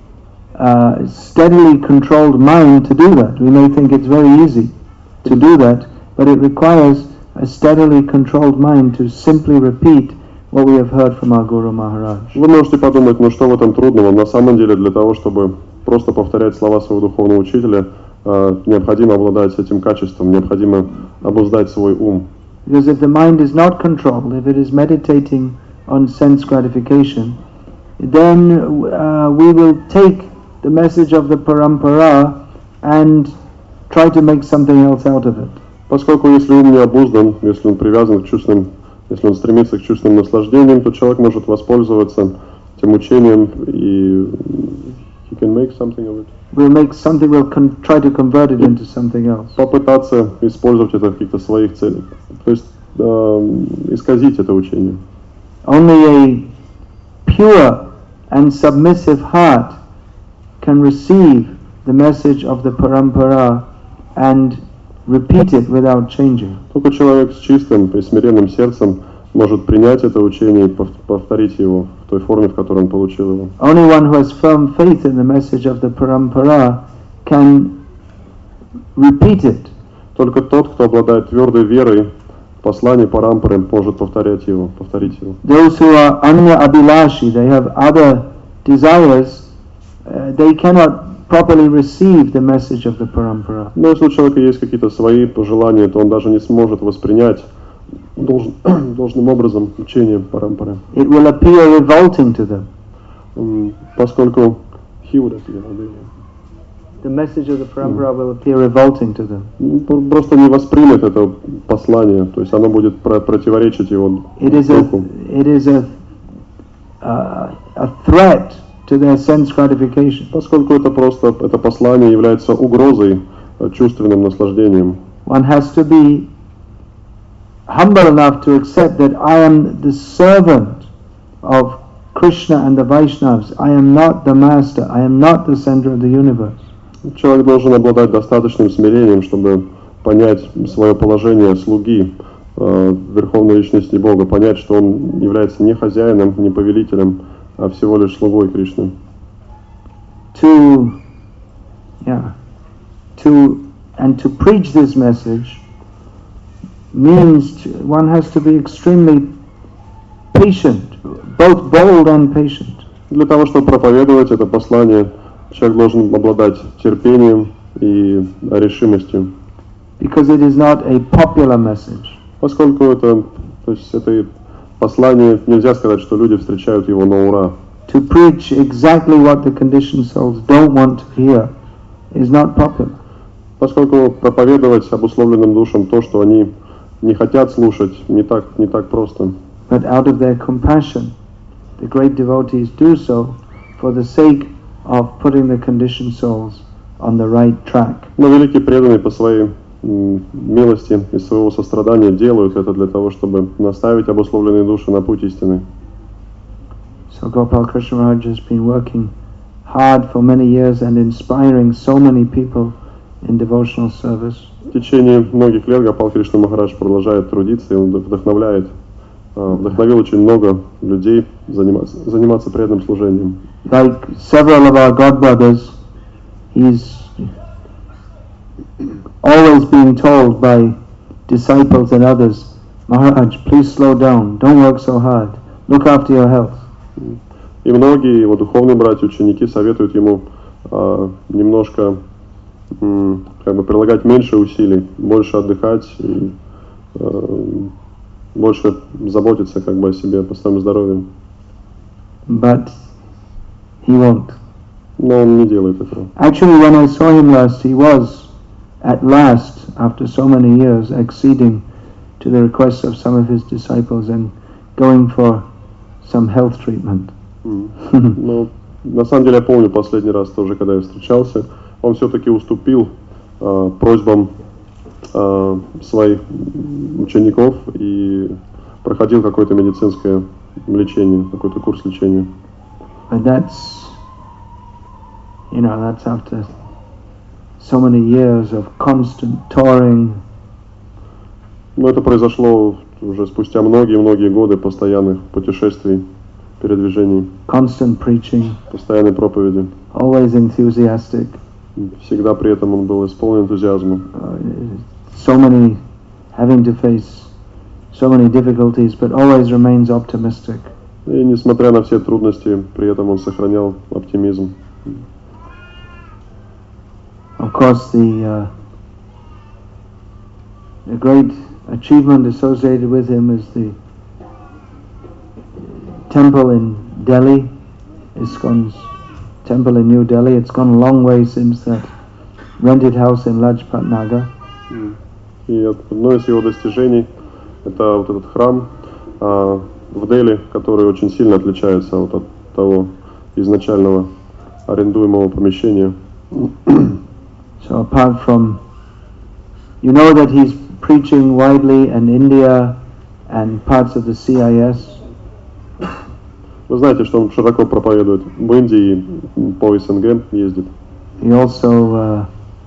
a steadily controlled mind to do that. We may think it's very easy to do that, but it requires a steadily controlled mind to simply repeat what we have heard from our Guru Maharaj. Вы можете подумать, ну что в этом трудного? На самом деле для того, чтобы просто повторять слова своего духовного учителя, необходимо обладать этим качеством, необходимо обуздать свой ум. Because if the mind is not controlled, if it is meditating on sense gratification, then uh, we will take the message of the parampara and try to make something else out of it. Поскольку если ум не обуздан, если он привязан к чувственным, если он стремится к чувственным наслаждениям, то человек может воспользоваться тем учением и he can make something of it. We'll make something, we'll con- try to convert it into something else. Попытаться использовать это в каких-то своих целях. То есть э, исказить это учение. Only a pure and submissive heart can receive the message of the parampara and repeat it without changing. Только человек с чистым и смиренным сердцем может принять это учение и повторить его в той форме, в которой он получил его. Only one who has firm faith in the message of the parampara can repeat it. Только тот, кто обладает твердой верой в послание парампары, может повторять его, повторить его. Those who are anya abhilashi, they have other desires, uh, they cannot properly receive the message of the parampara. Но если у человека есть какие-то свои пожелания, то он даже не сможет воспринять должен, должным образом учение парампары. It will appear revolting to them. Поскольку he would appear, the message of the parampara will appear revolting to them. Просто не воспримет это послание, то есть оно будет противоречить его духу. It is a uh, a threat to their sense gratification. Поскольку это просто это послание является угрозой чувственным наслаждением. One has to be humble enough to accept that I am the servant of Krishna and the Vaishnavas. I am not the master. I am not the center of the universe. Человек должен обладать достаточным смирением, чтобы понять свое положение слуги э, Верховной Личности Бога, понять, что он является не хозяином, не повелителем, а всего лишь слугой Кришны. To Yeah. To and to preach this message means to, one has to be extremely patient, both bold and patient. Для того, чтобы проповедовать это послание, человек должен обладать терпением и решимостью. Because it is not a popular message. Поскольку это, то есть это послание, нельзя сказать, что люди встречают его на ура. To preach exactly what the conditioned souls don't want to hear is not popular. Поскольку проповедовать обусловленным душам то, что они не хотят слушать, не так, не так просто. But out of their compassion, the great devotees do so for the sake of putting the conditioned souls on the right track. Но великие преданные по своей м, милости и своего сострадания делают это для того, чтобы наставить обусловленные души на путь истины. So Gopal Krishna Maharaj has been working hard for many years and inspiring so many people in devotional service. В течение многих лет Гопал Кришна Махарадж продолжает трудиться и он вдохновляет, э, вдохновил очень много людей заниматься, заниматься преданным служением. Like several of our godbrothers, he's always being told by disciples and others, Maharaj, please slow down, don't work so hard, look after your health. И многие его духовные братья, ученики советуют ему э, немножко м, как бы прилагать меньше усилий, больше отдыхать и э, больше заботиться как бы о себе, о своем здоровье. But he won't. Но он не делает этого. Actually, when I saw him last, he was at last, after so many years, acceding to the requests of some of his disciples and going for some health treatment. Mm. Но на самом деле я помню последний раз тоже, когда я встречался, он все-таки уступил э, просьбам э, своих учеников и проходил какое-то медицинское лечение, какой-то курс лечения. But that's, you know, that's after so many years of constant touring. Но это произошло уже спустя многие-многие годы постоянных путешествий, передвижений, constant preaching, постоянной проповеди. always enthusiastic. Всегда при этом он был исполнен энтузиазмом. Uh, so many, having to face so many difficulties, but always remains optimistic. И несмотря на все трудности, при этом он сохранял оптимизм. Of course, the uh, the great achievement associated with him is the temple in Delhi, ISKCON's temple in New Delhi. It's gone a long way since that rented house in Lajpat Nagar. И одно из его достижений – это вот этот храм а, в Дели, который очень сильно отличается вот от того изначального арендуемого помещения. So apart from, you know that he's preaching widely in India and parts of the C I S. Вы знаете, что он широко проповедует в Индии и по СНГ ездит. He also uh,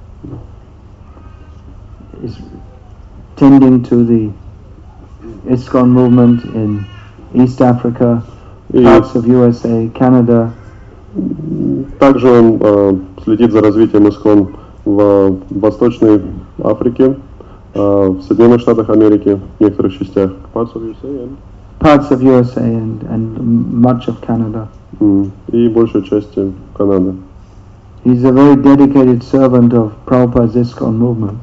is tending to the ISKCON movement in East Africa, И parts of U S A, Canada. также он э, следит за развитием ИСККОН в Восточной Африке, э, в Соединенных Штатах Америки, в некоторых частях. Parts of U S A and... Parts of U S A and, and much of Canada. Mm. И большей части Канады. He's a very dedicated servant of Prabhupada's ISKCON movement.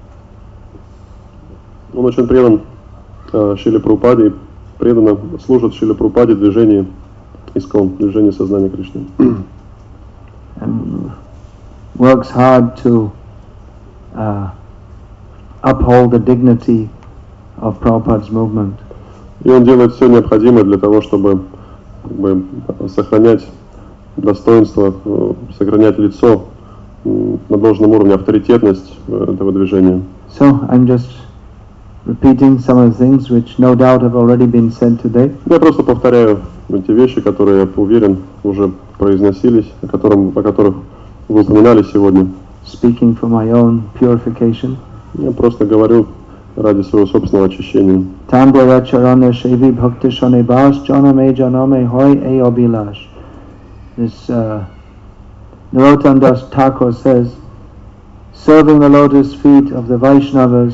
Он очень предан э, Шриле Прабхупаде, преданно служит Шриле Прабхупаде в движении ИСККОН, движении сознания Кришны. And works hard to uh, uphold the dignity of Prabhupada's movement. И он делает все необходимое для того, чтобы как бы, сохранять достоинство, э, сохранять лицо э, на должном уровне, авторитетность э, этого движения. So I'm just repeating some of the things which no doubt have already been said today. Я просто повторяю эти вещи, которые, я уверен, уже произносились, о, котором, о которых вы упоминали сегодня. Speaking for my own purification. Я просто говорю ради своего собственного очищения. Tambara charana shevi bhakti shane bas janame janame hoy e obilash. This uh, Narottam Das Thakur says, serving the lotus feet of the Vaishnavas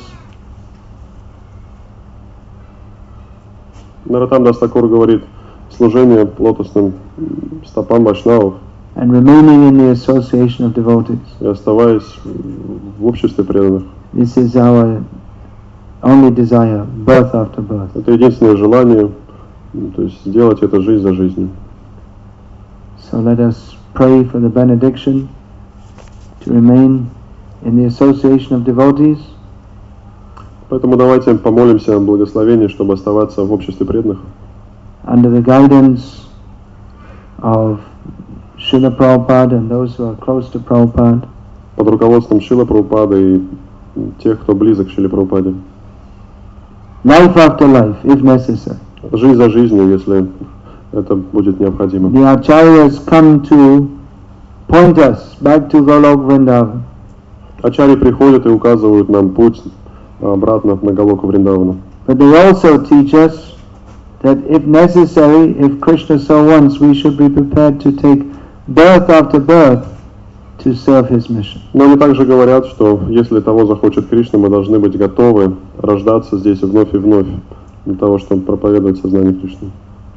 Нароттам Дас Такур говорит, служение лотосным стопам вайшнавов and remaining in the association of devotees. и оставаясь в обществе преданных. This is our only desire, birth after birth. Это единственное желание, то есть сделать это жизнь за жизнью. So let us pray for the benediction to remain in the association of devotees. Поэтому давайте помолимся о благословении, чтобы оставаться в обществе преданных. Under the guidance of Srila Prabhupada and those who are close to Prabhupada. Под руководством Шрилы Прабхупады и тех, кто близок к Шриле Прабхупаде. Life after life, if necessary. Жизнь за жизнью, если это будет необходимо. The acharyas come to point us back to Golok Vrindavan. Ачарьи приходят и указывают нам путь обратно на Галоку Вриндавану. But they also teach us that if necessary, if Krishna so wants, we should be prepared to take birth after birth to serve his mission. Но они также говорят, что если того захочет Кришна, мы должны быть готовы рождаться здесь вновь и вновь для того, чтобы проповедовать сознание Кришны.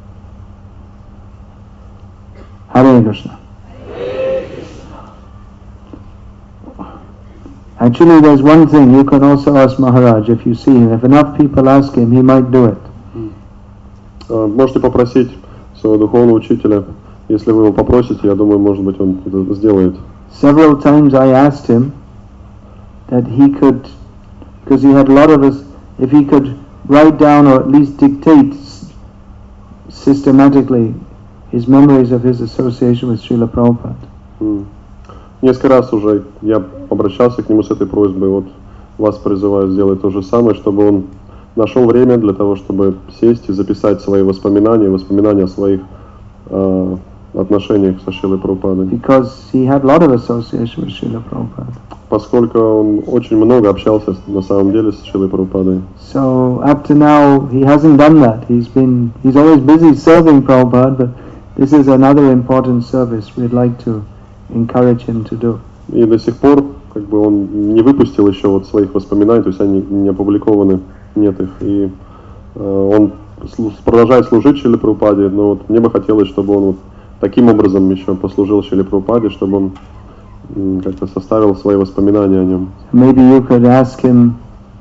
Hare Krishna. Actually, there's one thing you can also ask Maharaj if you see him. If enough people ask him, he might do it. Можете попросить своего духовного учителя, если вы его попросите, я думаю, может быть, он это сделает. Several times I asked him that he could, because he had a lot of us, if he could write down or at least dictate systematically his memories of his association with Srila Prabhupada. Mm. Несколько раз уже я обращался к нему с этой просьбой, вот вас призываю сделать то же самое, чтобы он нашел время для того, чтобы сесть и записать свои воспоминания, воспоминания о своих э, отношениях со Шрилой Прабхупадой. Because he had a lot of association with Srila Prabhupada. Поскольку он очень много общался на самом деле с Шрилой Прабхупадой. So up to now he hasn't done that. He's been he's always busy serving Prabhupada, but this is another important service we'd like to encourage him to do. И до сих пор как бы он не выпустил еще вот своих воспоминаний, то есть они не опубликованы, нет их. И э, он слу- продолжает служить Шриле Прабхупаде, но вот мне бы хотелось, чтобы он вот таким образом еще послужил Шриле Прабхупаде, чтобы он м, как-то составил свои воспоминания о нем. Maybe you could ask him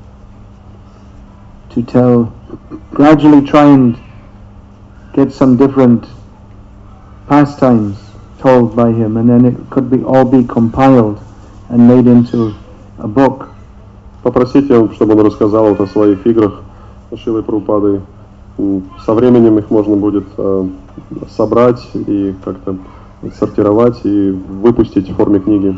to tell, gradually try and get some different pastimes told by him, and then it could be all be compiled and made into a book. Попросите, чтобы он рассказал вот о своих играх с Шрилой Прабхупадой. М, Со временем их можно будет э, собрать и как-то сортировать и выпустить в форме книги.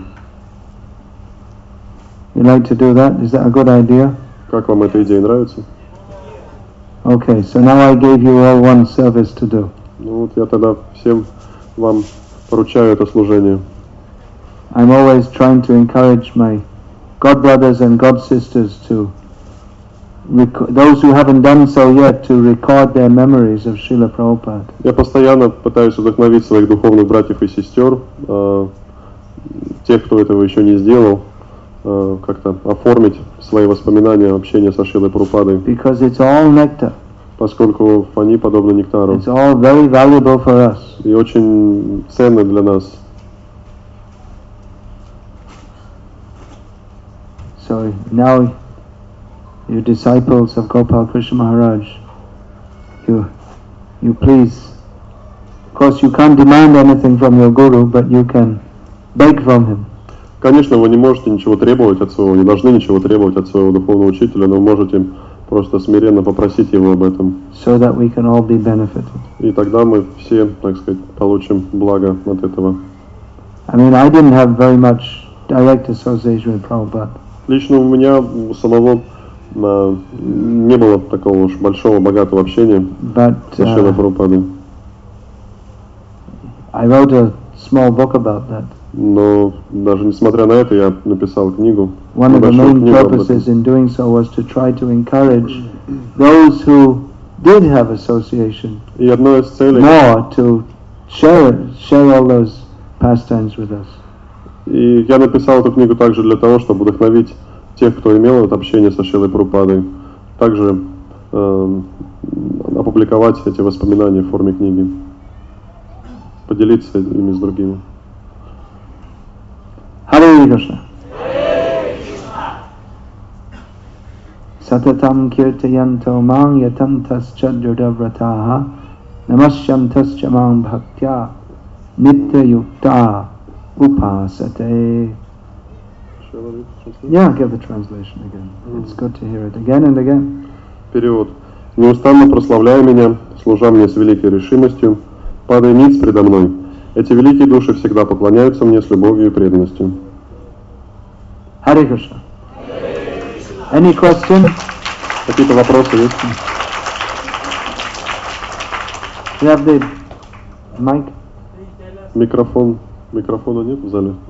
You'd like to do that? Is that a good idea? Как вам эта идея нравится? Okay, so now I gave you all one service to do. Ну вот я тогда всем вам поручаю это служение. I'm always trying to encourage my god brothers and god sisters to, rec- those who haven't done so yet, to record their memories of Srila Prabhupada. Я постоянно пытаюсь вдохновить своих духовных братьев и сестер, э, тех, кто этого еще не сделал, э, как-то оформить свои воспоминания общения со Шрилой Прабхупадой, Because it's all nectar. поскольку они подобны нектару It's all very valuable for us. и очень ценны для нас. So now, you disciples of Gopal Krishna Maharaj, you, you please, of course you can't demand anything from your guru, but you can beg from him. Конечно, вы не можете ничего требовать от своего, не должны ничего требовать от своего духовного учителя, но вы можете просто смиренно попросить его об этом. So that we can all be benefited. И тогда мы все, так сказать, получим благо от этого. I mean, I didn't have very much direct association with Prabhupada. Лично у меня у самого а, не было такого уж большого, богатого общения But со Шрилой uh, Прабхупадой. I wrote a small book about that. Но даже несмотря на это, я написал книгу. One of the небольшую main книгу об этом. purposes in doing so was to try to encourage those who did have association И одной из целей more to share share all those pastimes with us. И я написал эту книгу также для того, чтобы вдохновить тех, кто имел это общение со Шрилой Прабхупадой, также э, опубликовать эти воспоминания в форме книги, поделиться ими с другими. Hare Krishna. Satatam kirtayanto mang yatantas chadurdavrataha namasyantas chamang bhaktya nitya yukta upasate. Yeah, give the translation again. It's good to hear it again and again. Перевод. Неустанно прославляя меня, служа мне с великой решимостью, падая ниц предо мной. Эти великие души всегда поклоняются мне с любовью и преданностью. Hare Krishna. Any question? Какие-то вопросы есть? You have the mic? Микрофон. Микрофона нет в зале?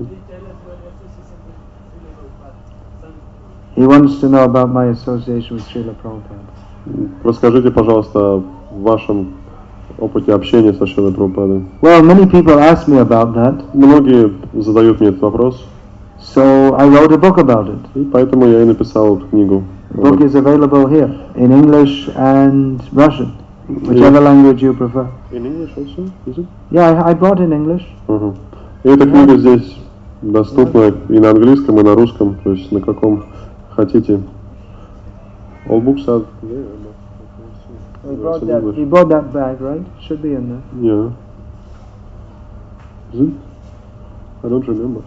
He wants to know about my association with Srila Prabhupada. Расскажите, пожалуйста, о вашем опыте общения со Шрилой Прабхупадой. Well, many people ask me about that. Многие задают мне этот вопрос. So I wrote a book about it. И поэтому я и написал эту книгу. The book is available here in English and Russian, whichever language you prefer. In English also? Is it? Yeah, I, I brought in English. Uh-huh. И эта книга здесь доступна и на английском, и на русском, то есть на каком хотите. All books are there. He brought that, he brought that bag, right? Should be in there. Yeah. Is it? I don't remember.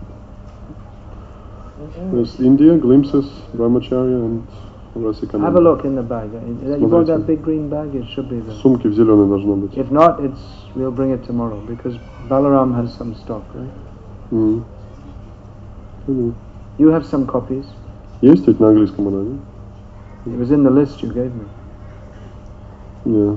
There's India, Glimpses, Brahmacharya and Rasikananda. Have a look in the bag. You brought that big green bag? It should be there. Сумки в зеленой должно быть. If not, it's we'll bring it tomorrow because Balaram has some stock, right? Mm. Mm. You have some copies. Есть ведь на английском она, нет? It was in the list you gave me. Yeah.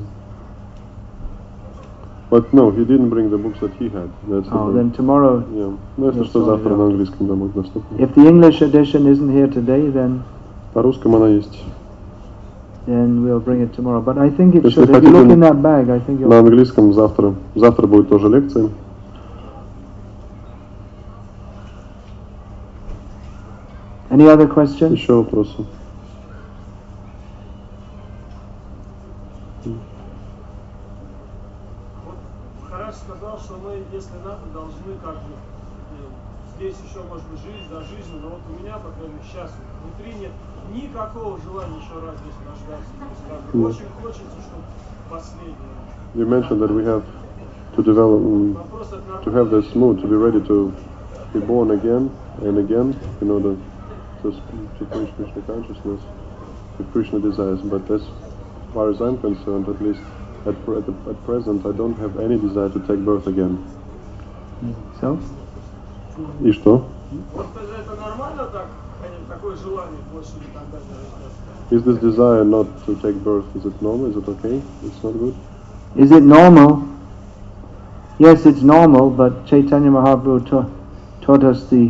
But no, he didn't bring the books that he had. That's Oh, the then tomorrow. Yeah. Ну, если Yes, что, sorry, завтра yeah. на английском, да, будет доступно. If the English edition isn't here today, then На русском она есть. then we'll bring it tomorrow. But I think it Если should. If you хотите look in that bag, I think На you'll. английском завтра. Завтра будет тоже лекция. Any other questions? Еще вопросы? Хараш сказал, что мы, если надо, должны как бы э, здесь еще, может быть, жизнь за жизнью, но вот у меня, по крайней мере, сейчас внутри нет никакого желания еще раз здесь рождаться. То есть, как бы, Mm. очень хочется, чтобы последнее. You mentioned that we have to develop, um, Вопрос от to have this mood, to be ready to be born again and again in order to, to preach Krishna consciousness with Krishna desires. But as far as I'm concerned, at least at, pre- at, the, at present, I don't have any desire to take birth again. So, И что? Вот это нормально так, конечно, такое желание больше никогда не рождаться? Is this desire not to take birth, is it normal? Is it okay? It's not good? is it normal? Yes, it's normal, but Chaitanya Mahaprabhu ta- taught us the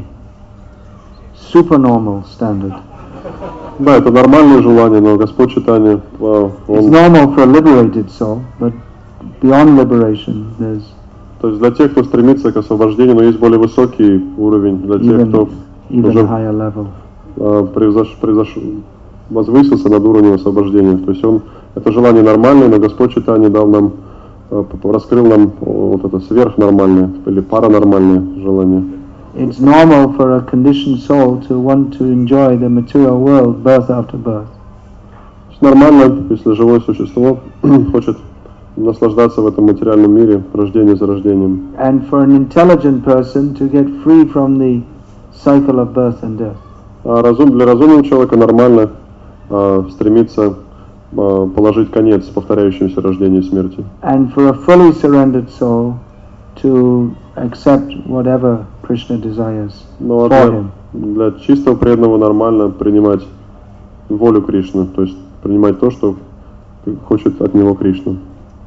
supernormal standard. Да, это нормальное желание, но Господь Чайтанья, вау, It's он... normal for a liberated soul, but beyond liberation, there's То есть для тех, кто стремится к освобождению, но есть более высокий уровень для тех, even, кто even уже higher level. э, превзош, превзош, возвысился над уровнем освобождения. То есть он, это желание нормальное, но Господь Чайтанья дал нам, э, раскрыл нам вот это сверхнормальное или паранормальное желание. It's normal for a conditioned soul to want to enjoy the material world birth after birth. То есть нормально, если живое существо хочет наслаждаться в этом материальном мире, рождение за рождением. And for an intelligent person to get free from the cycle of birth and death. А разум, для разумного человека нормально а, стремиться а, положить конец повторяющемуся рождению и смерти. And for a fully surrendered soul to accept whatever Krishna desires Но for для, him. для чистого преданного нормально принимать волю Кришны, то есть принимать то, что хочет от него Кришна.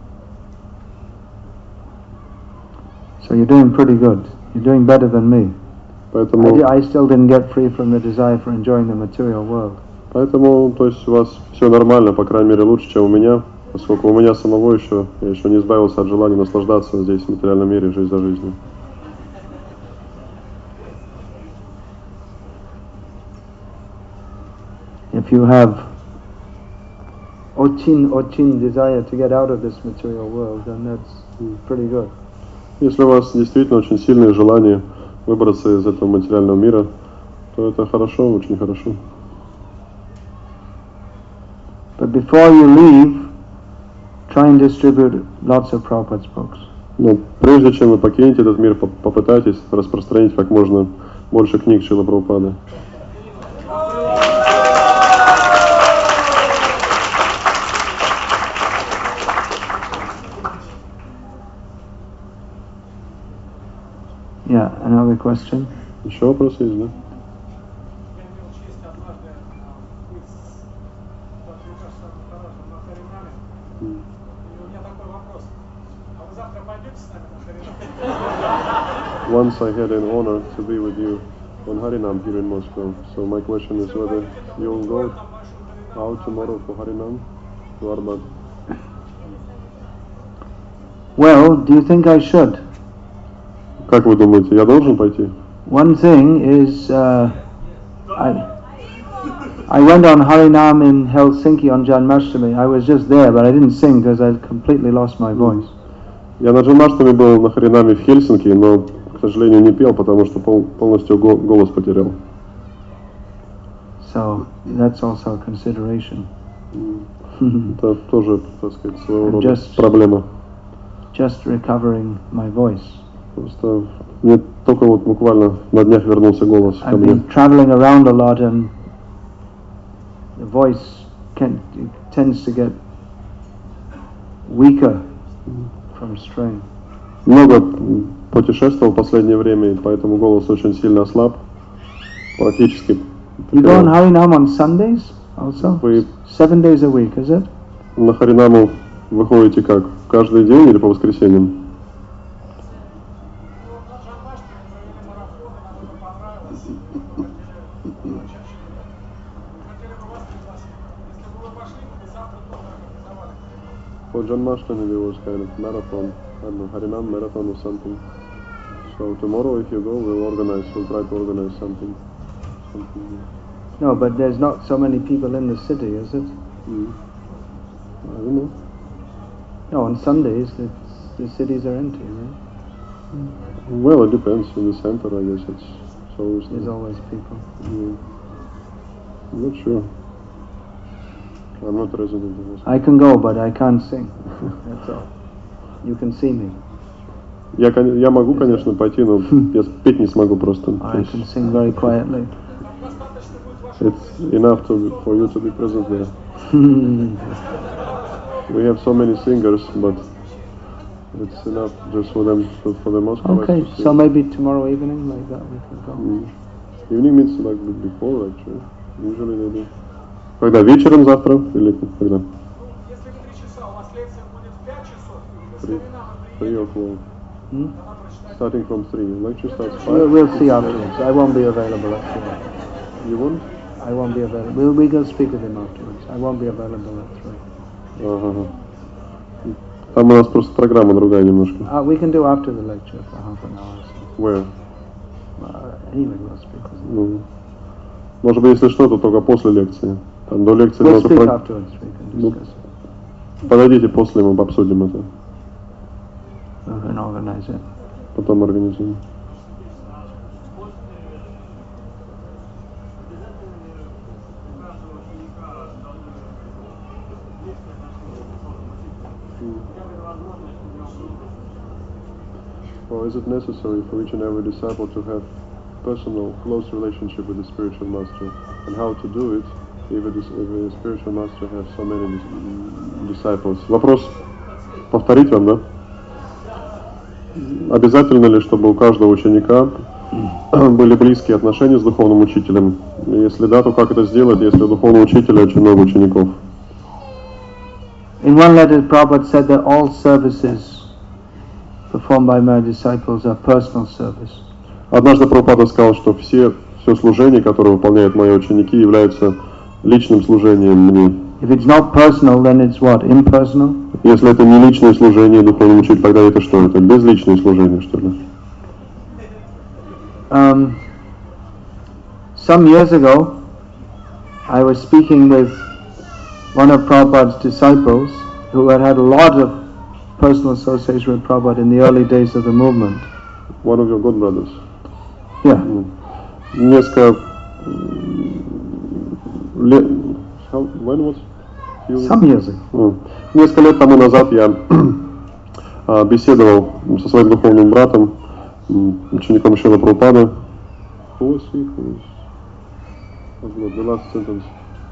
So you're doing pretty good. You're doing better than me. Поэтому, I, di- I still didn't get free from the desire for enjoying the material world. поэтому, то есть у вас все нормально, по крайней мере лучше, чем у меня, поскольку у меня самого еще, я еще не избавился от желания наслаждаться здесь в материальном мире, жизнь за жизнью. if you have ochin ochin desire to get out of this material world, then that's pretty good. Если у вас действительно очень сильное желание выбраться из этого материального мира, то это хорошо, очень хорошо. But before you leave, try and distribute lots of Prabhupada's books. Но прежде чем вы покинете этот мир, попытайтесь распространить как можно больше книг Шрилы Прабхупады. Yeah, another question? Еще вопросы есть, да? Once I had an honor to be with you on Harinam here in Moscow. So my question is whether you will go out tomorrow for Harinam to Arbat. Well, do you think I should? Как вы думаете, я должен пойти? One thing is, uh, I, I went on Harinam in Helsinki on Janmashtami. I was just there, but I didn't sing because I completely lost my voice. Я на Джанмаштами был на Харинаме в Хельсинки, но, к сожалению, не пел, потому что пол, полностью го, голос потерял. So that's also a consideration. Это тоже, так сказать, своего рода just, проблема. Just recovering my voice. Просто мне только вот буквально на днях вернулся голос ко I've мне. been traveling around a lot, and the voice can, tends to get weaker from strain. Много путешествовал в последнее время, и поэтому голос очень сильно ослаб. Практически. You go on Harinam on Sundays also? Вы Seven days a week, is it? на Харинаму выходите как? Каждый день или по воскресеньям? For John Mashtani there was kind of marathon, I don't know, Harinam marathon or something. So tomorrow if you go, we'll organize, we'll try to organize something. something. No, but there's not so many people in the city, is it? Mm. I don't know. No, on Sundays the, the cities are empty, right? Well, it depends. In the center, I guess it's, it's always There's always people. Yeah. I'm not sure. I'm not resident in this. I can go, but I can't sing. That's all. You can see me. Я, я могу, конечно, пойти, но я петь не смогу просто. I can sing very quietly. It's enough to, for you to be present there. We have so many singers, but it's enough just for them, for, for the Moscow. Okay, so maybe tomorrow evening, like that, we can go. Mm. Evening means like before, actually. Usually they do. Когда? Вечером завтра? Или когда? Three, three o'clock. Hmm? Starting from three. Lecture starts five. We'll, we'll see afterwards. I won't be available at three. You won't? I won't be available. We'll, we can speak with him afterwards. I won't be available at three. Ага. Там у нас просто программа другая немножко. Uh, we can do after the lecture for half an hour. So. Where? Uh, anyway, we'll speak with him. Ну, может быть, если что, то только после лекции. Там до лекции We'll много speak про... afterwards. We can Ну, discuss it. подойдите после, мы обсудим это. We can organize it. Потом организуем. Or is it necessary for each and every disciple to have personal, close relationship with the spiritual master? And how to do it if a, if a spiritual master has so many disciples? Вопрос повторить вам, да? Обязательно ли, чтобы у каждого ученика были близкие отношения с духовным учителем? Если да, то как это сделать, если у духовного учителя очень много учеников? In one letter, Prabhupada said that all services performed by my disciples are personal service. Однажды Прабхупада сказал, что все, все служение, которое выполняют мои ученики, являются личным служением мне. If it's not personal, then it's what? Impersonal? Если это не личное служение духовному учителю, тогда это что? Это безличное служение, что ли? Um, some years ago, I was speaking with one of Prabhupada's disciples who had had a lot of personal association with Prabhupada in the early days of the movement. One of your god brothers. Yeah. Несколько лет... How, when was you? Some years ago. Mm. Несколько лет тому назад я беседовал со своим духовным братом, учеником Шрила Прабхупады. Who was he? Who was... The last sentence.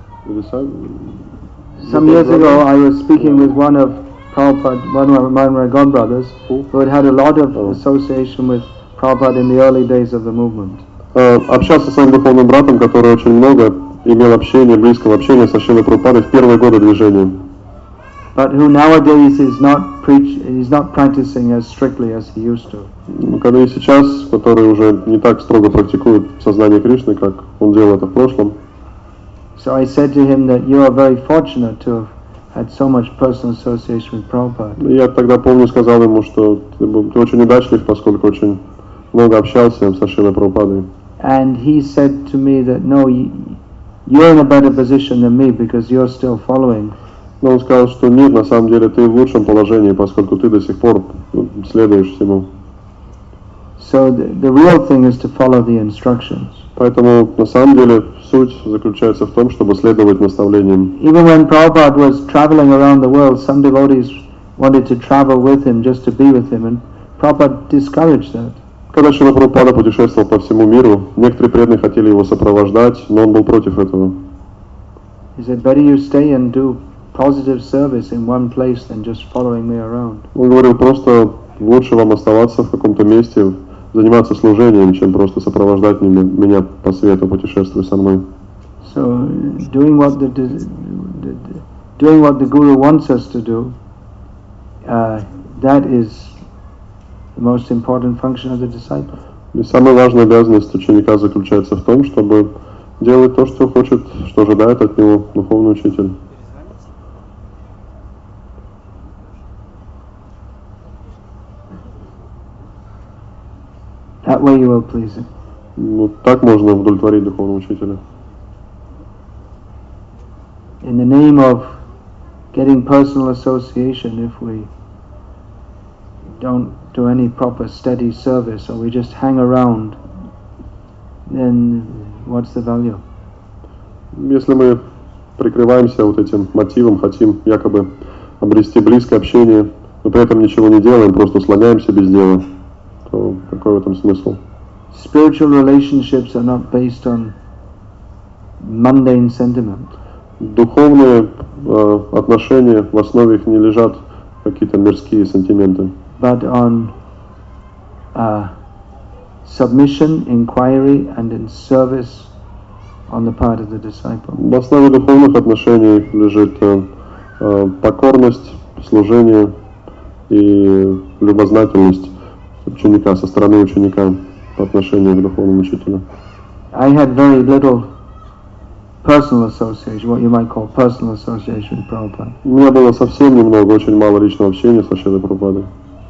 Some years ago, I was speaking with one of Prabhupada, one of my, my god brothers, who had had a lot of association with Prabhupada in the early days of the movement. Общался с своим духовным братом, который очень много имел общения, близкого общения со Шрилой Прабхупадой в первые годы движения. But who nowadays is not preach, is not practicing as strictly as he used to. Когда и сейчас, который уже не так строго практикует сознание Кришны, как он делал это в прошлом. So I said to him that you are very fortunate to have had so much personal association with Prabhupada. Я тогда помню, сказал ему, что ты, был, ты очень удачлив, поскольку очень много общался со Шрилой Прабхупадой. And he said to me that no, you, you're in a better position than me because you're still following. Но он сказал, что нет, на самом деле ты в лучшем положении, поскольку ты до сих пор следуешь всему. So the, the real thing is to follow the instructions. Поэтому на самом деле суть заключается в том, чтобы следовать наставлениям. Even when Prabhupada was traveling around the world, some devotees wanted to travel with him just to be with him, and Prabhupada discouraged that. Когда Шрила Прабхупада путешествовал по всему миру, некоторые преданные хотели его сопровождать, но он был против этого. He said, better you stay and do positive service in one place than just following me around. Он говорил, просто лучше вам оставаться в каком-то месте, заниматься служением, чем просто сопровождать меня, меня по свету, путешествуя со мной. So, doing what the, the, the doing what the Guru wants us to do, uh, that is the most important function of the disciple. И самая важная обязанность ученика заключается в том, чтобы делать то, что хочет, что ожидает от него духовный учитель. That way you will please him. Вот так можно удовлетворить духовного учителя. In the name of getting personal association, if we don't do any proper steady service or we just hang around, then what's the value? Если мы прикрываемся вот этим мотивом, хотим якобы обрести близкое общение, но при этом ничего не делаем, просто слоняемся без дела, то какой в этом смысл? Spiritual relationships are not based on mundane sentiment. Духовные э, отношения, в основе их не лежат какие-то мирские сантименты. But on uh, submission, inquiry, and in service on the part of the disciple. В основе духовных отношений лежит э, э, покорность, служение и любознательность ученика, со стороны ученика по отношению к духовному учителю. I had very little personal association, what you might call personal association with Prabhupada. У меня было совсем немного, очень мало личного общения со Шрилой Прабхупадой.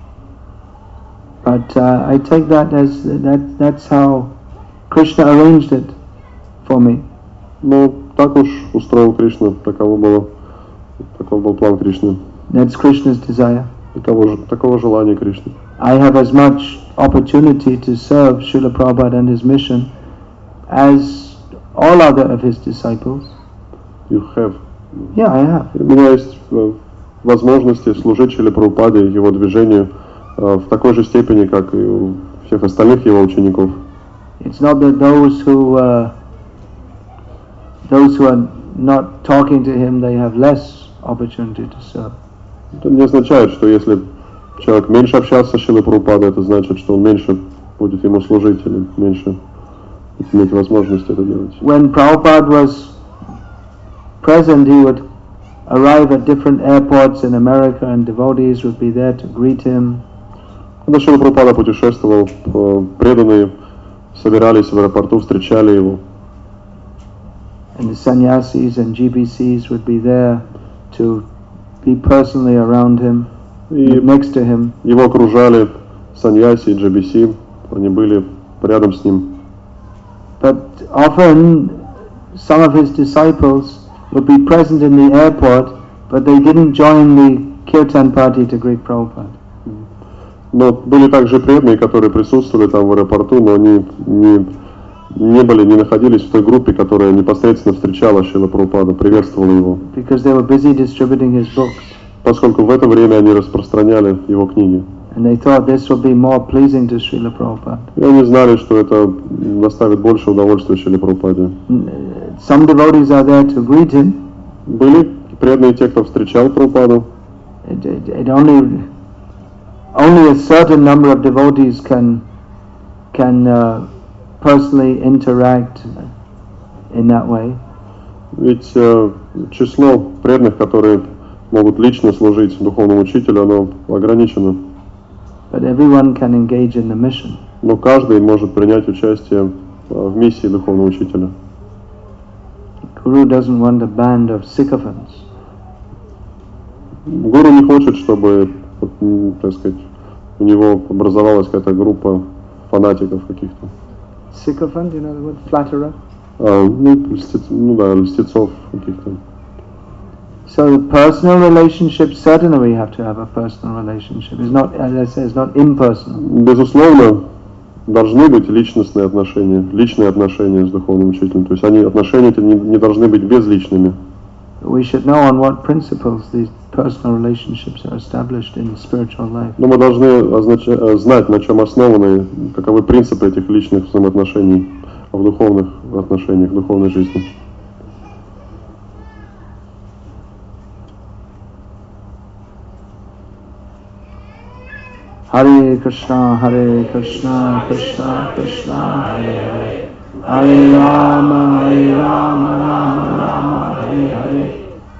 But uh, I take that as that that's how Krishna arranged it for me. Но так уж устроил Кришна, таково было, таков был план Кришны. That's Krishna's desire. Таково, такого желания Кришны. I have as much opportunity to serve Srila Prabhupada and his mission as all other of his disciples. You have. Yeah, I have. У меня есть возможности служить Шриле Прабхупаде и его движению в такой же степени, как и у всех остальных его учеников. It's not that those who uh, those who are not talking to him, they have less opportunity to serve. Это не означает, что если человек меньше общался с Шрилой Прабхупадой, это значит, что он меньше будет ему служить или меньше иметь возможность это делать. When Prabhupada was present, he would arrive at different airports in America and devotees would be there to greet him. Когда Шрила Прабхупада путешествовал, преданные собирались в аэропорту, встречали его. And the sannyasis and G B Cs would be there to be personally around him, И next to him. Его окружали саньяси и джи би си, они были рядом с ним. But often some of his disciples would be present in the airport, but they didn't join the kirtan party to greet Prabhupada. Но были также преданные, которые присутствовали там в аэропорту, но они не, не были, не находились в той группе, которая непосредственно встречала Шрила Прабхупаду, приветствовала его. Because they were busy distributing his books. Поскольку в это время они распространяли его книги. And they thought this would be more pleasing to Srila Prabhupada. И они знали, что это доставит больше удовольствия Шриле Прабхупаде. Some devotees are there to greet him. Были преданные те, кто встречал Прабхупаду. It, it, it only, only a certain number of devotees can can uh, personally interact in that way. Ведь э, число преданных, которые могут лично служить духовному учителю, оно ограничено. But everyone can engage in the mission. Но каждый может принять участие в миссии духовного учителя. Guru doesn't want a band of sycophants. Гуру не хочет, чтобы, так сказать, у него образовалась какая-то группа фанатиков каких-то. Sycophant, you know the word? Flatterer? А, ну, льстец, ну да, льстецов каких-то. So the personal relationship, certainly we have to have a personal relationship. It's not, as I say, it's not impersonal. Безусловно, должны быть личностные отношения, личные отношения с духовным учителем. То есть они, отношения эти не, не должны быть безличными. We should know on what principles these personal relationships are established in spiritual life. Но мы должны означ- знать, на чем основаны, каковы принципы этих личных взаимоотношений в духовных отношениях, в духовной жизни. Hare Krishna, Hare Krishna, Krishna Krishna, Hare Hare, Hare Rama, Hare Rama, Rama Rama, Hare Hare.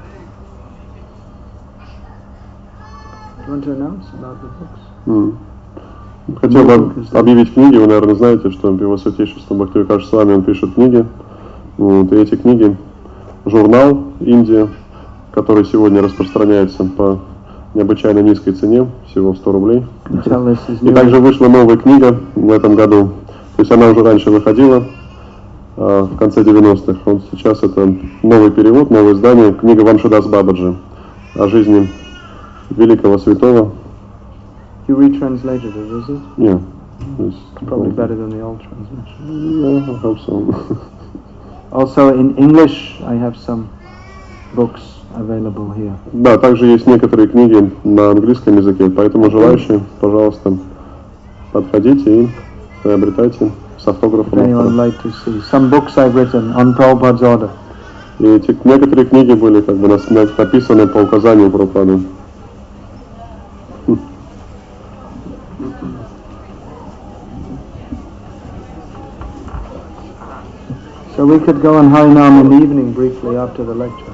Do you want to announce about the books? Mm. Хотел бы объявить книги. Вы, наверное, знаете, что его святейшество Бхактивикаш с вами он пишет книги. Вот, и эти книги, журнал «Индия», который сегодня распространяется по необычайно низкой цене, всего сто рублей. И также вышла новая книга в этом году. То есть она уже раньше выходила, а, в конце девяностых. Вот сейчас это новый перевод, новое издание, книга Ваншидас Бабаджи о жизни великого святого. You retranslated it, is it? Yeah. Probably better than the old translation. Yeah, I hope so. Also in English I have some books available here. Да, также есть некоторые книги на английском языке, поэтому желающие, пожалуйста, подходите и приобретайте с автографом. Anyone like to see some books I've written on Prabhupada's order. И эти некоторые книги были как бы нас- написаны по указанию Прабхупады. So we could go on Harinam in the evening briefly after the lecture.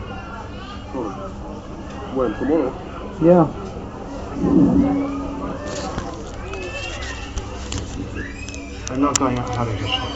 When, tomorrow? Yeah. I'm not going out Hare Krishna.